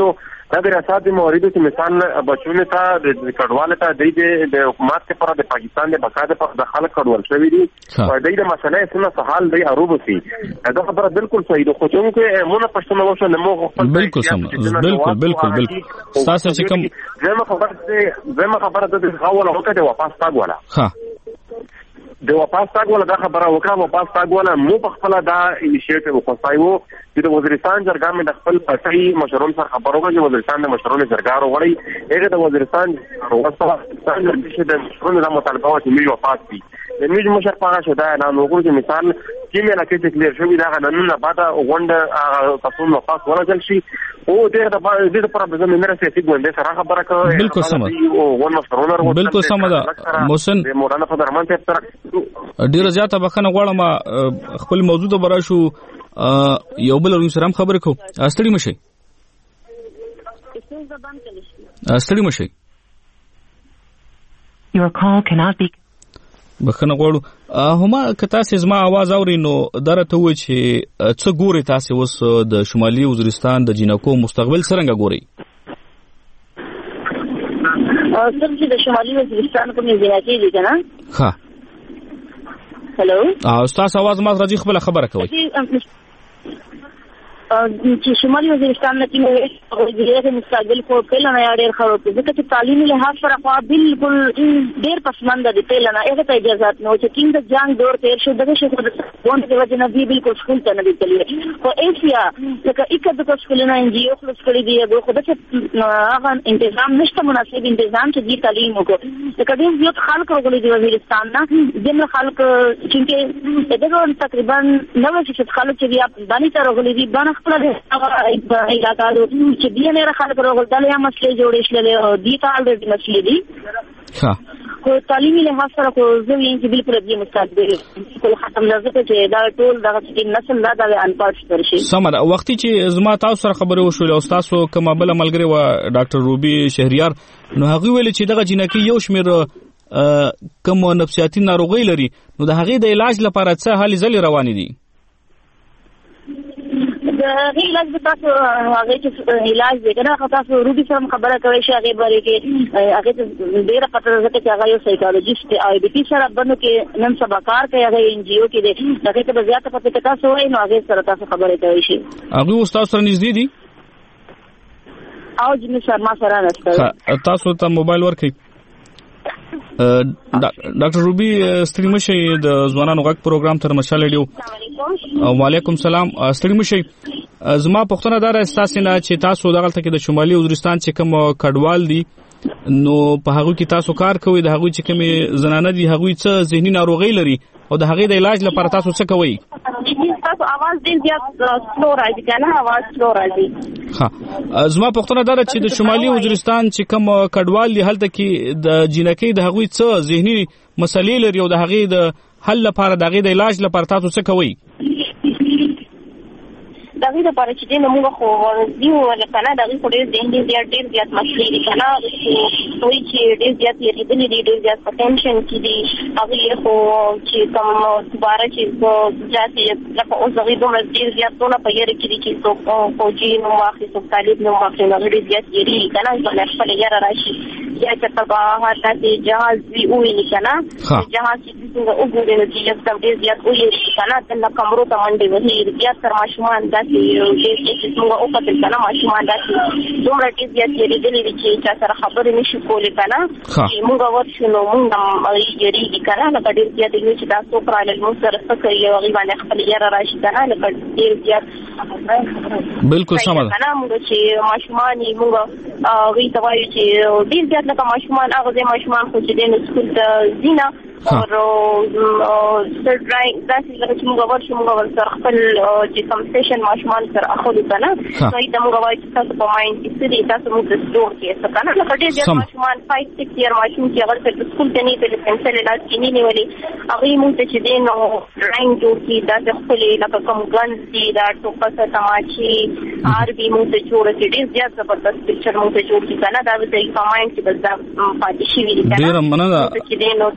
دا د ریاست موریدو چې مثال بچونه ته د کډوال ته د حکومت لپاره د پاکستان د بقا لپاره د خلک کډوال شوی دي او د مسلې څنګه حل دی اروب سي دا خبره بالکل صحیح ده. خو چې مونږ پښتون وشو نه مو بالکل سم بالکل تاسو چې کوم زما خبره د غوړه وکړه د واپس تاګ ولا د واپس تاګ ولا دا خبره وکړه واپس تاګ ولا مو په خپل دا انیشیټیو وکړایو چې د وزیرستان جرګه مې د خپل پټي مشرون سره خبرو غوښتل وزیرستان د مشرون جرګه وروړي هغه د وزیرستان وروسته د مشرون د مطالبه او چې واپس دي د میج مشر پاره شو دا نه نو چې مثال چې مې لکه چې کلیر شوی دا غننه بعد غونډه تاسو واپس ورغل شي او د پر بزم نه رسېږي ګوندې سره خبره کوي بالکل سم بالکل سم ده محسن مولانا فدرمان ته ډیره زیاته بخنه غواړم خپل موضوع ته برا شو یو بل ورو سره خبرې کو ستړي مشي Your call cannot be بخنه غواړو هما کتا سي زما आवाज اوري نو درته و چې څه ګوري تاسو وس د شمالي وزیرستان د جنکو مستقبل څنګه ګوري سر چې د شمالي وزیرستان کومې ځای دي کنه ها هلو استاد आवाज ما راځي خپل خبره کوي چې شمالي وزیرستان کې نو د مستقبل کو پهل نه اړ خبرو ځکه چې تعلیمي لحاظ سره خو بالکل ډېر پسمانده دي پهل نه هغه ته اجازه نو چې کیند جنگ دور تیر شو دغه شو غونډه د وجه نه بالکل سکول ته نه دي تللی خو ایسیا ځکه یک د سکول نه ان جی او خلاص کړی دی هغه خو د هغه تنظیم نشته مناسب تنظیم چې دی تعلیم وکړي ځکه ډېر زیات خلک راغلي دي وزیرستان نه دغه خلک چې دغه تقریبا 90% خلک چې بیا باندې ته راغلي دي باندې خپل علاقه چې بیا نه خلک راغلي دا له مسلې جوړې شلې او دي ته الډر مسلې دي ها خو تعلیمي لحاظ سره خو زه ویم چې بالکل دې مستقبل ټول ختم لږه چې دا ټول دغه چې نسل دا د انپارټ شي سمره وختي چې زما تاسو سره خبرې وشول او تاسو کومه بل ملګری و ډاکټر روبي شهریار نو هغه ویل چې دغه جنکی یو شمیر کوم نفسیاتي ناروغي لري نو د هغه د علاج لپاره څه حل ځلې روان دي د علاج د تاسو هغه چې علاج دی کنه تاسو روبي سره خبره کوي چې هغه باره کې هغه ډیره پته ده چې هغه یو سایکالوجیست دی او د دې سره باندې کې نن سبا کار کوي هغه ان جی او کې دی هغه ته زیاته پته تاسو وایي نو هغه سره تاسو خبره کوي شي هغه استاد سره نږدې دي او جن سره ما سره نشته تاسو ته موبایل ورکړئ ډاکټر روبي ستړي مشي د ځوانانو غږ پروګرام تر مشال ډیو وعلیکم السلام ستړي مشي زما پښتنه دار اساسي نه چې تاسو دغه ته کې د شمالي وزیرستان چې کوم کډوال دي نو په هغه کې تاسو کار کوي د هغه چې کوم زنانه دي هغه څه ذهني ناروغي لري او د هغه د علاج لپاره تاسو څه کوي تاسو आवाज ډیر زیات سلو راځي کنه आवाज سلو راځي ها زما پښتنه دار چې د شمالي وزیرستان چې کوم کډوال دي هلته کې د جنکی د هغه څه ذهني مسلې لري او د هغه د حل لپاره د هغه د علاج لپاره تاسو څه کوي دغه لپاره چې موږ خو دیو ولکه دغه خو ډېر زیات مسلې دي کنه دوی چې ډېر زیات یې دي ډېر زیات پټنشن کې دي هغه خو چې کوم دوباره چې ځاتې لکه اوس هغه دومره ډېر زیات ټول په یاره کې دي چې څوک فوجي نو واخلي څوک طالب نو واخلي نو ډېر زیات یې کنه چې خپل یاره راشي یا چې په هغه تاسو جهاز وی وې کنه جهاز چې څنګه وګورئ نو چې یو ډېر زیات وې کنه د کمرو ته منډي وهي زیات تر ماشومان چې څنګه او په تلنه ماشومان داسې دومره ډېر زیات یېدلې چې چا سره خبرې نشي کولای کنه چې موږ ورشو نو موږ یېږي کنه لکه ډېر زیات چې دا څوک راغلی موږ سره څه کوي او هغې باندې خپل یاره راشي کنه لکه ډېر زیات بالکل سمه ده کنه موږ چې ماشومان یې موږ هغې ته وایو چې ډېر زیات لکه ماشومان هغه ځای ماشومان خو چې دی نو سکول ته ځي نه او سرډرای داسې لکه چې موږ ورشو موږ ورسره خپل چې کوم سیشن ماشومان سره اخلو کنه نو دا موږ وایو چې تاسو په ماین کې څه دي تاسو موږ د سټور کې څه کنه لکه ډېر زیات ماشومان 5-6 year ماشوم چې هغه په سکول ته نه په پنسل لاس کې نه نیولې هغه موږ ته چې دی نو ډراینګ جوړ کړي دا خپل لکه کوم ګن دي دا ټوپس تماچي عربي موږ ته جوړ کړي ډېر زیات زبردست پکچر موږ ته جوړ کړي کنه دا د کماین کې بس دا پاتې شي وی کنه ډېر مننه چې دی نو دا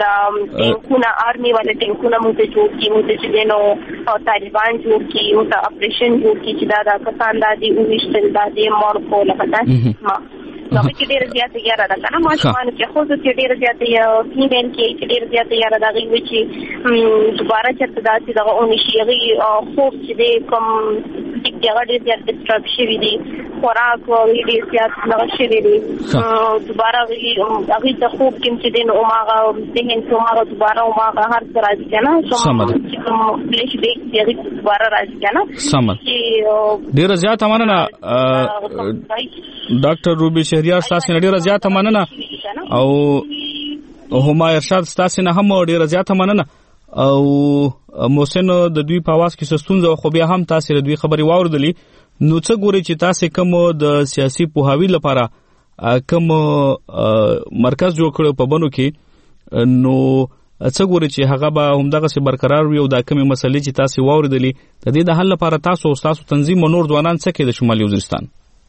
ټینکونه آرمي والا ټینکونه موږ ته جوړ کړي، موږ ته چې دینو طالبان جوړ کړي، موږ ته اپریشن جوړ کړي چې دا کسان دا دي وویشتل، دا دي مړ کول، لکه نو چې ډېر زیات یاره ده کنه ماشومان چې خو چې ډېر زیات یا فیمین کې ډېر زیات یاره ده غوي چې دوباره چې داسې دغه اونې شي غي خوب چې دې کوم دغه ډېر زیات ډسټرب شي دي، خوراک او ډېر زیات دغه شي دي، دوباره غي د خوب کې چې دین او ماغه ذهن ته ماغه دوباره او ماغه هر څه راځي کنه سم فلیش بیک دغه دوباره راځي کنه سم ډېر زیات مننه ډاکټر روبي شهریار تاسو ډیره زیاته مننه او هما ارشاد تاسو نه هم ډیره زیاته مننه او محسن د دوی په आवाज کې ستونزه خو بیا هم تاسو د دوی خبري واوردلی، نو څه ګوري چې تاسو کوم د سیاسي پوهاوی لپاره کوم مرکز جوړ کړو په بنو کې، نو څه ګوري چې هغه به همدغه سي برقرار وي او د کومې مسلې چې تاسو واوردلی د دې د حل لپاره تاسو او تاسو تنظیم او نور ځوانان څه کوي د شمالي وزیرستان؟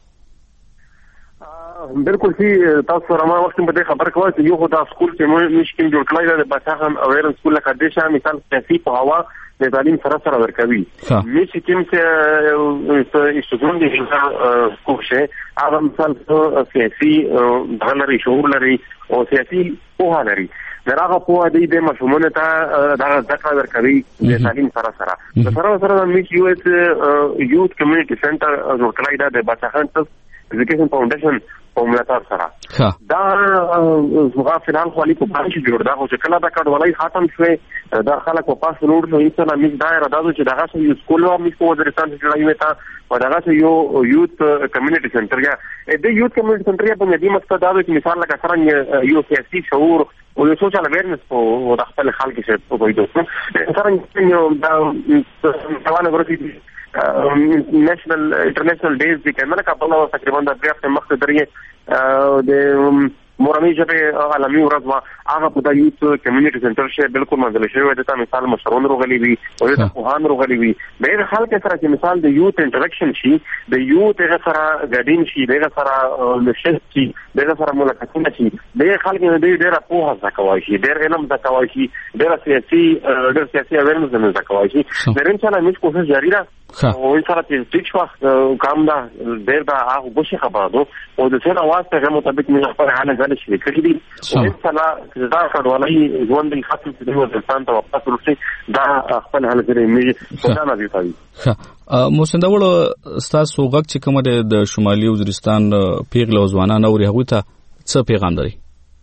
بالکل سی تاسو رما وخت په دې خبر کوي چې یو خو د سکول چې مشکل جوړ کړی دی بچاهم اویر سکول لکه دیشه مثال سیاسي په هوا د تعلیم سره ورکوي مې چې کوم څه استودون دي کوشه هغه مثال سیاسي بهلري شعور لري او سیاسي په لري دغه په دې د مشمول ته دا ځکه ورکوي د تعلیم سره سره مې یوث کمیونټي سنټر جوړ کړی دی د بچاهم ایجوکیشن فاونډیشن په ملاتړ سره دا زغا فلال خالي په باندې جوړ دا چې کله دا کډوالۍ ختم شوه دا خلک په پاس نور شو انسان مې دایره دا چې دغه یو سکول او مې په وزارتان کې راځي متا او دغه یو یوث کمیونټي سنټر یا د یوث کمیونټي سنټر په دې مقصد دا چې مثال لکه څنګه یو سیاسي شعور او یو سوشل اویرنس په د خپل خلک کې په وایي څنګه یو دا توانه ورته national international days دي کنه کابل او تقریبا د بیا په مخ ته درې د مورامي ژبه عالمي ورځ وا هغه په د یوث کمیونټي سنټر شه بالکل منځل شوی د تا مثال مشرون روغلي وي او د پوهان روغلي وي د خلک سره چې مثال د یوث انټریکشن شي د یوث سره غډین شي د سره نشست شي د سره ملاقاتونه شي د خلک نه ډیره پوهه ځکوي شي ډیر علم ځکوي شي ډیر سیاسي اویرنس نه ځکوي شي د رین چاله مش کوشش جاری ده او ان سره چې هیڅ وخت کام دا ډیر دا هغه بشي خبرو او د څه اواز ته مطابق موږ په حاله غل شي کړی دي او ان سره دا کډوالۍ ژوند د خاطر د وزارتان ته واپس ورسي دا خپل حاله لري مې دا نه دی تاسو موسندول تاسو غږ چې کومه د شمالي وزیرستان پیغله ځوانان او هغه ته څه پیغام لري؟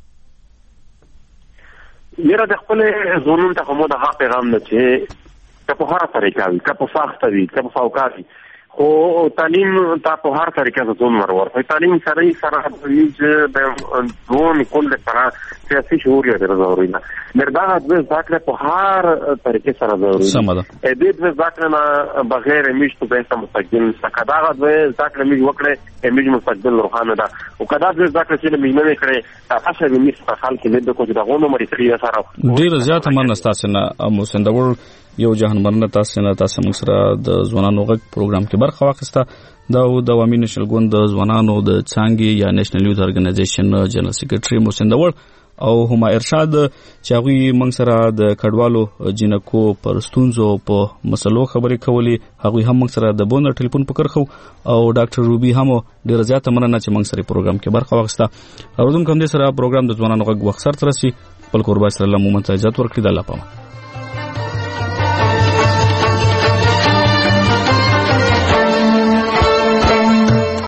میرا د خپل زونون ته کومه د پیغام نه چې په هر طریقه وي که په سخت وي که په فوقاتي خو تعلیم ته په هر طریقه د ځون ورور تعلیم سره د ځون کول لپاره سیاسي شعور یې ضروري ده مردا د ځکه په هر طریقه سره ضروري ده دې د ځکه نه بغیر میش په بیسه مستقل سکدا د ځکه میش وکړي میش مستقل روحانه ده او کدا د ځکه چې میش نه کړي تاسو به میش په حال کې نه د کوم دغه مری سره سره ډیر زیات منستاسه نه موسندور یو جهان مرنه تاسو موږ سره د ځوانانو غږ پروګرام کې برخه واخیسته دا د عوامي نشل ګوند د ځوانانو د څانګې یا نېشنل یوث ارګنایزیشن جنرال سیکریټري موسندور او هما ارشاد چې هغه موږ سره د کډوالو جنکو پر ستونزو په مسلو خبرې کولې هغه هم موږ سره د بون ټلیفون پکړ خو او ډاکټر روبي هم ډیر زیاته مننه چې موږ سره پروګرام کې برخه واخیسته اردن کوم دې سره پروګرام د ځوانانو غږ وخت سره ترسي خپل قربا سره الله مومن ته عزت ورکړي د الله پامه.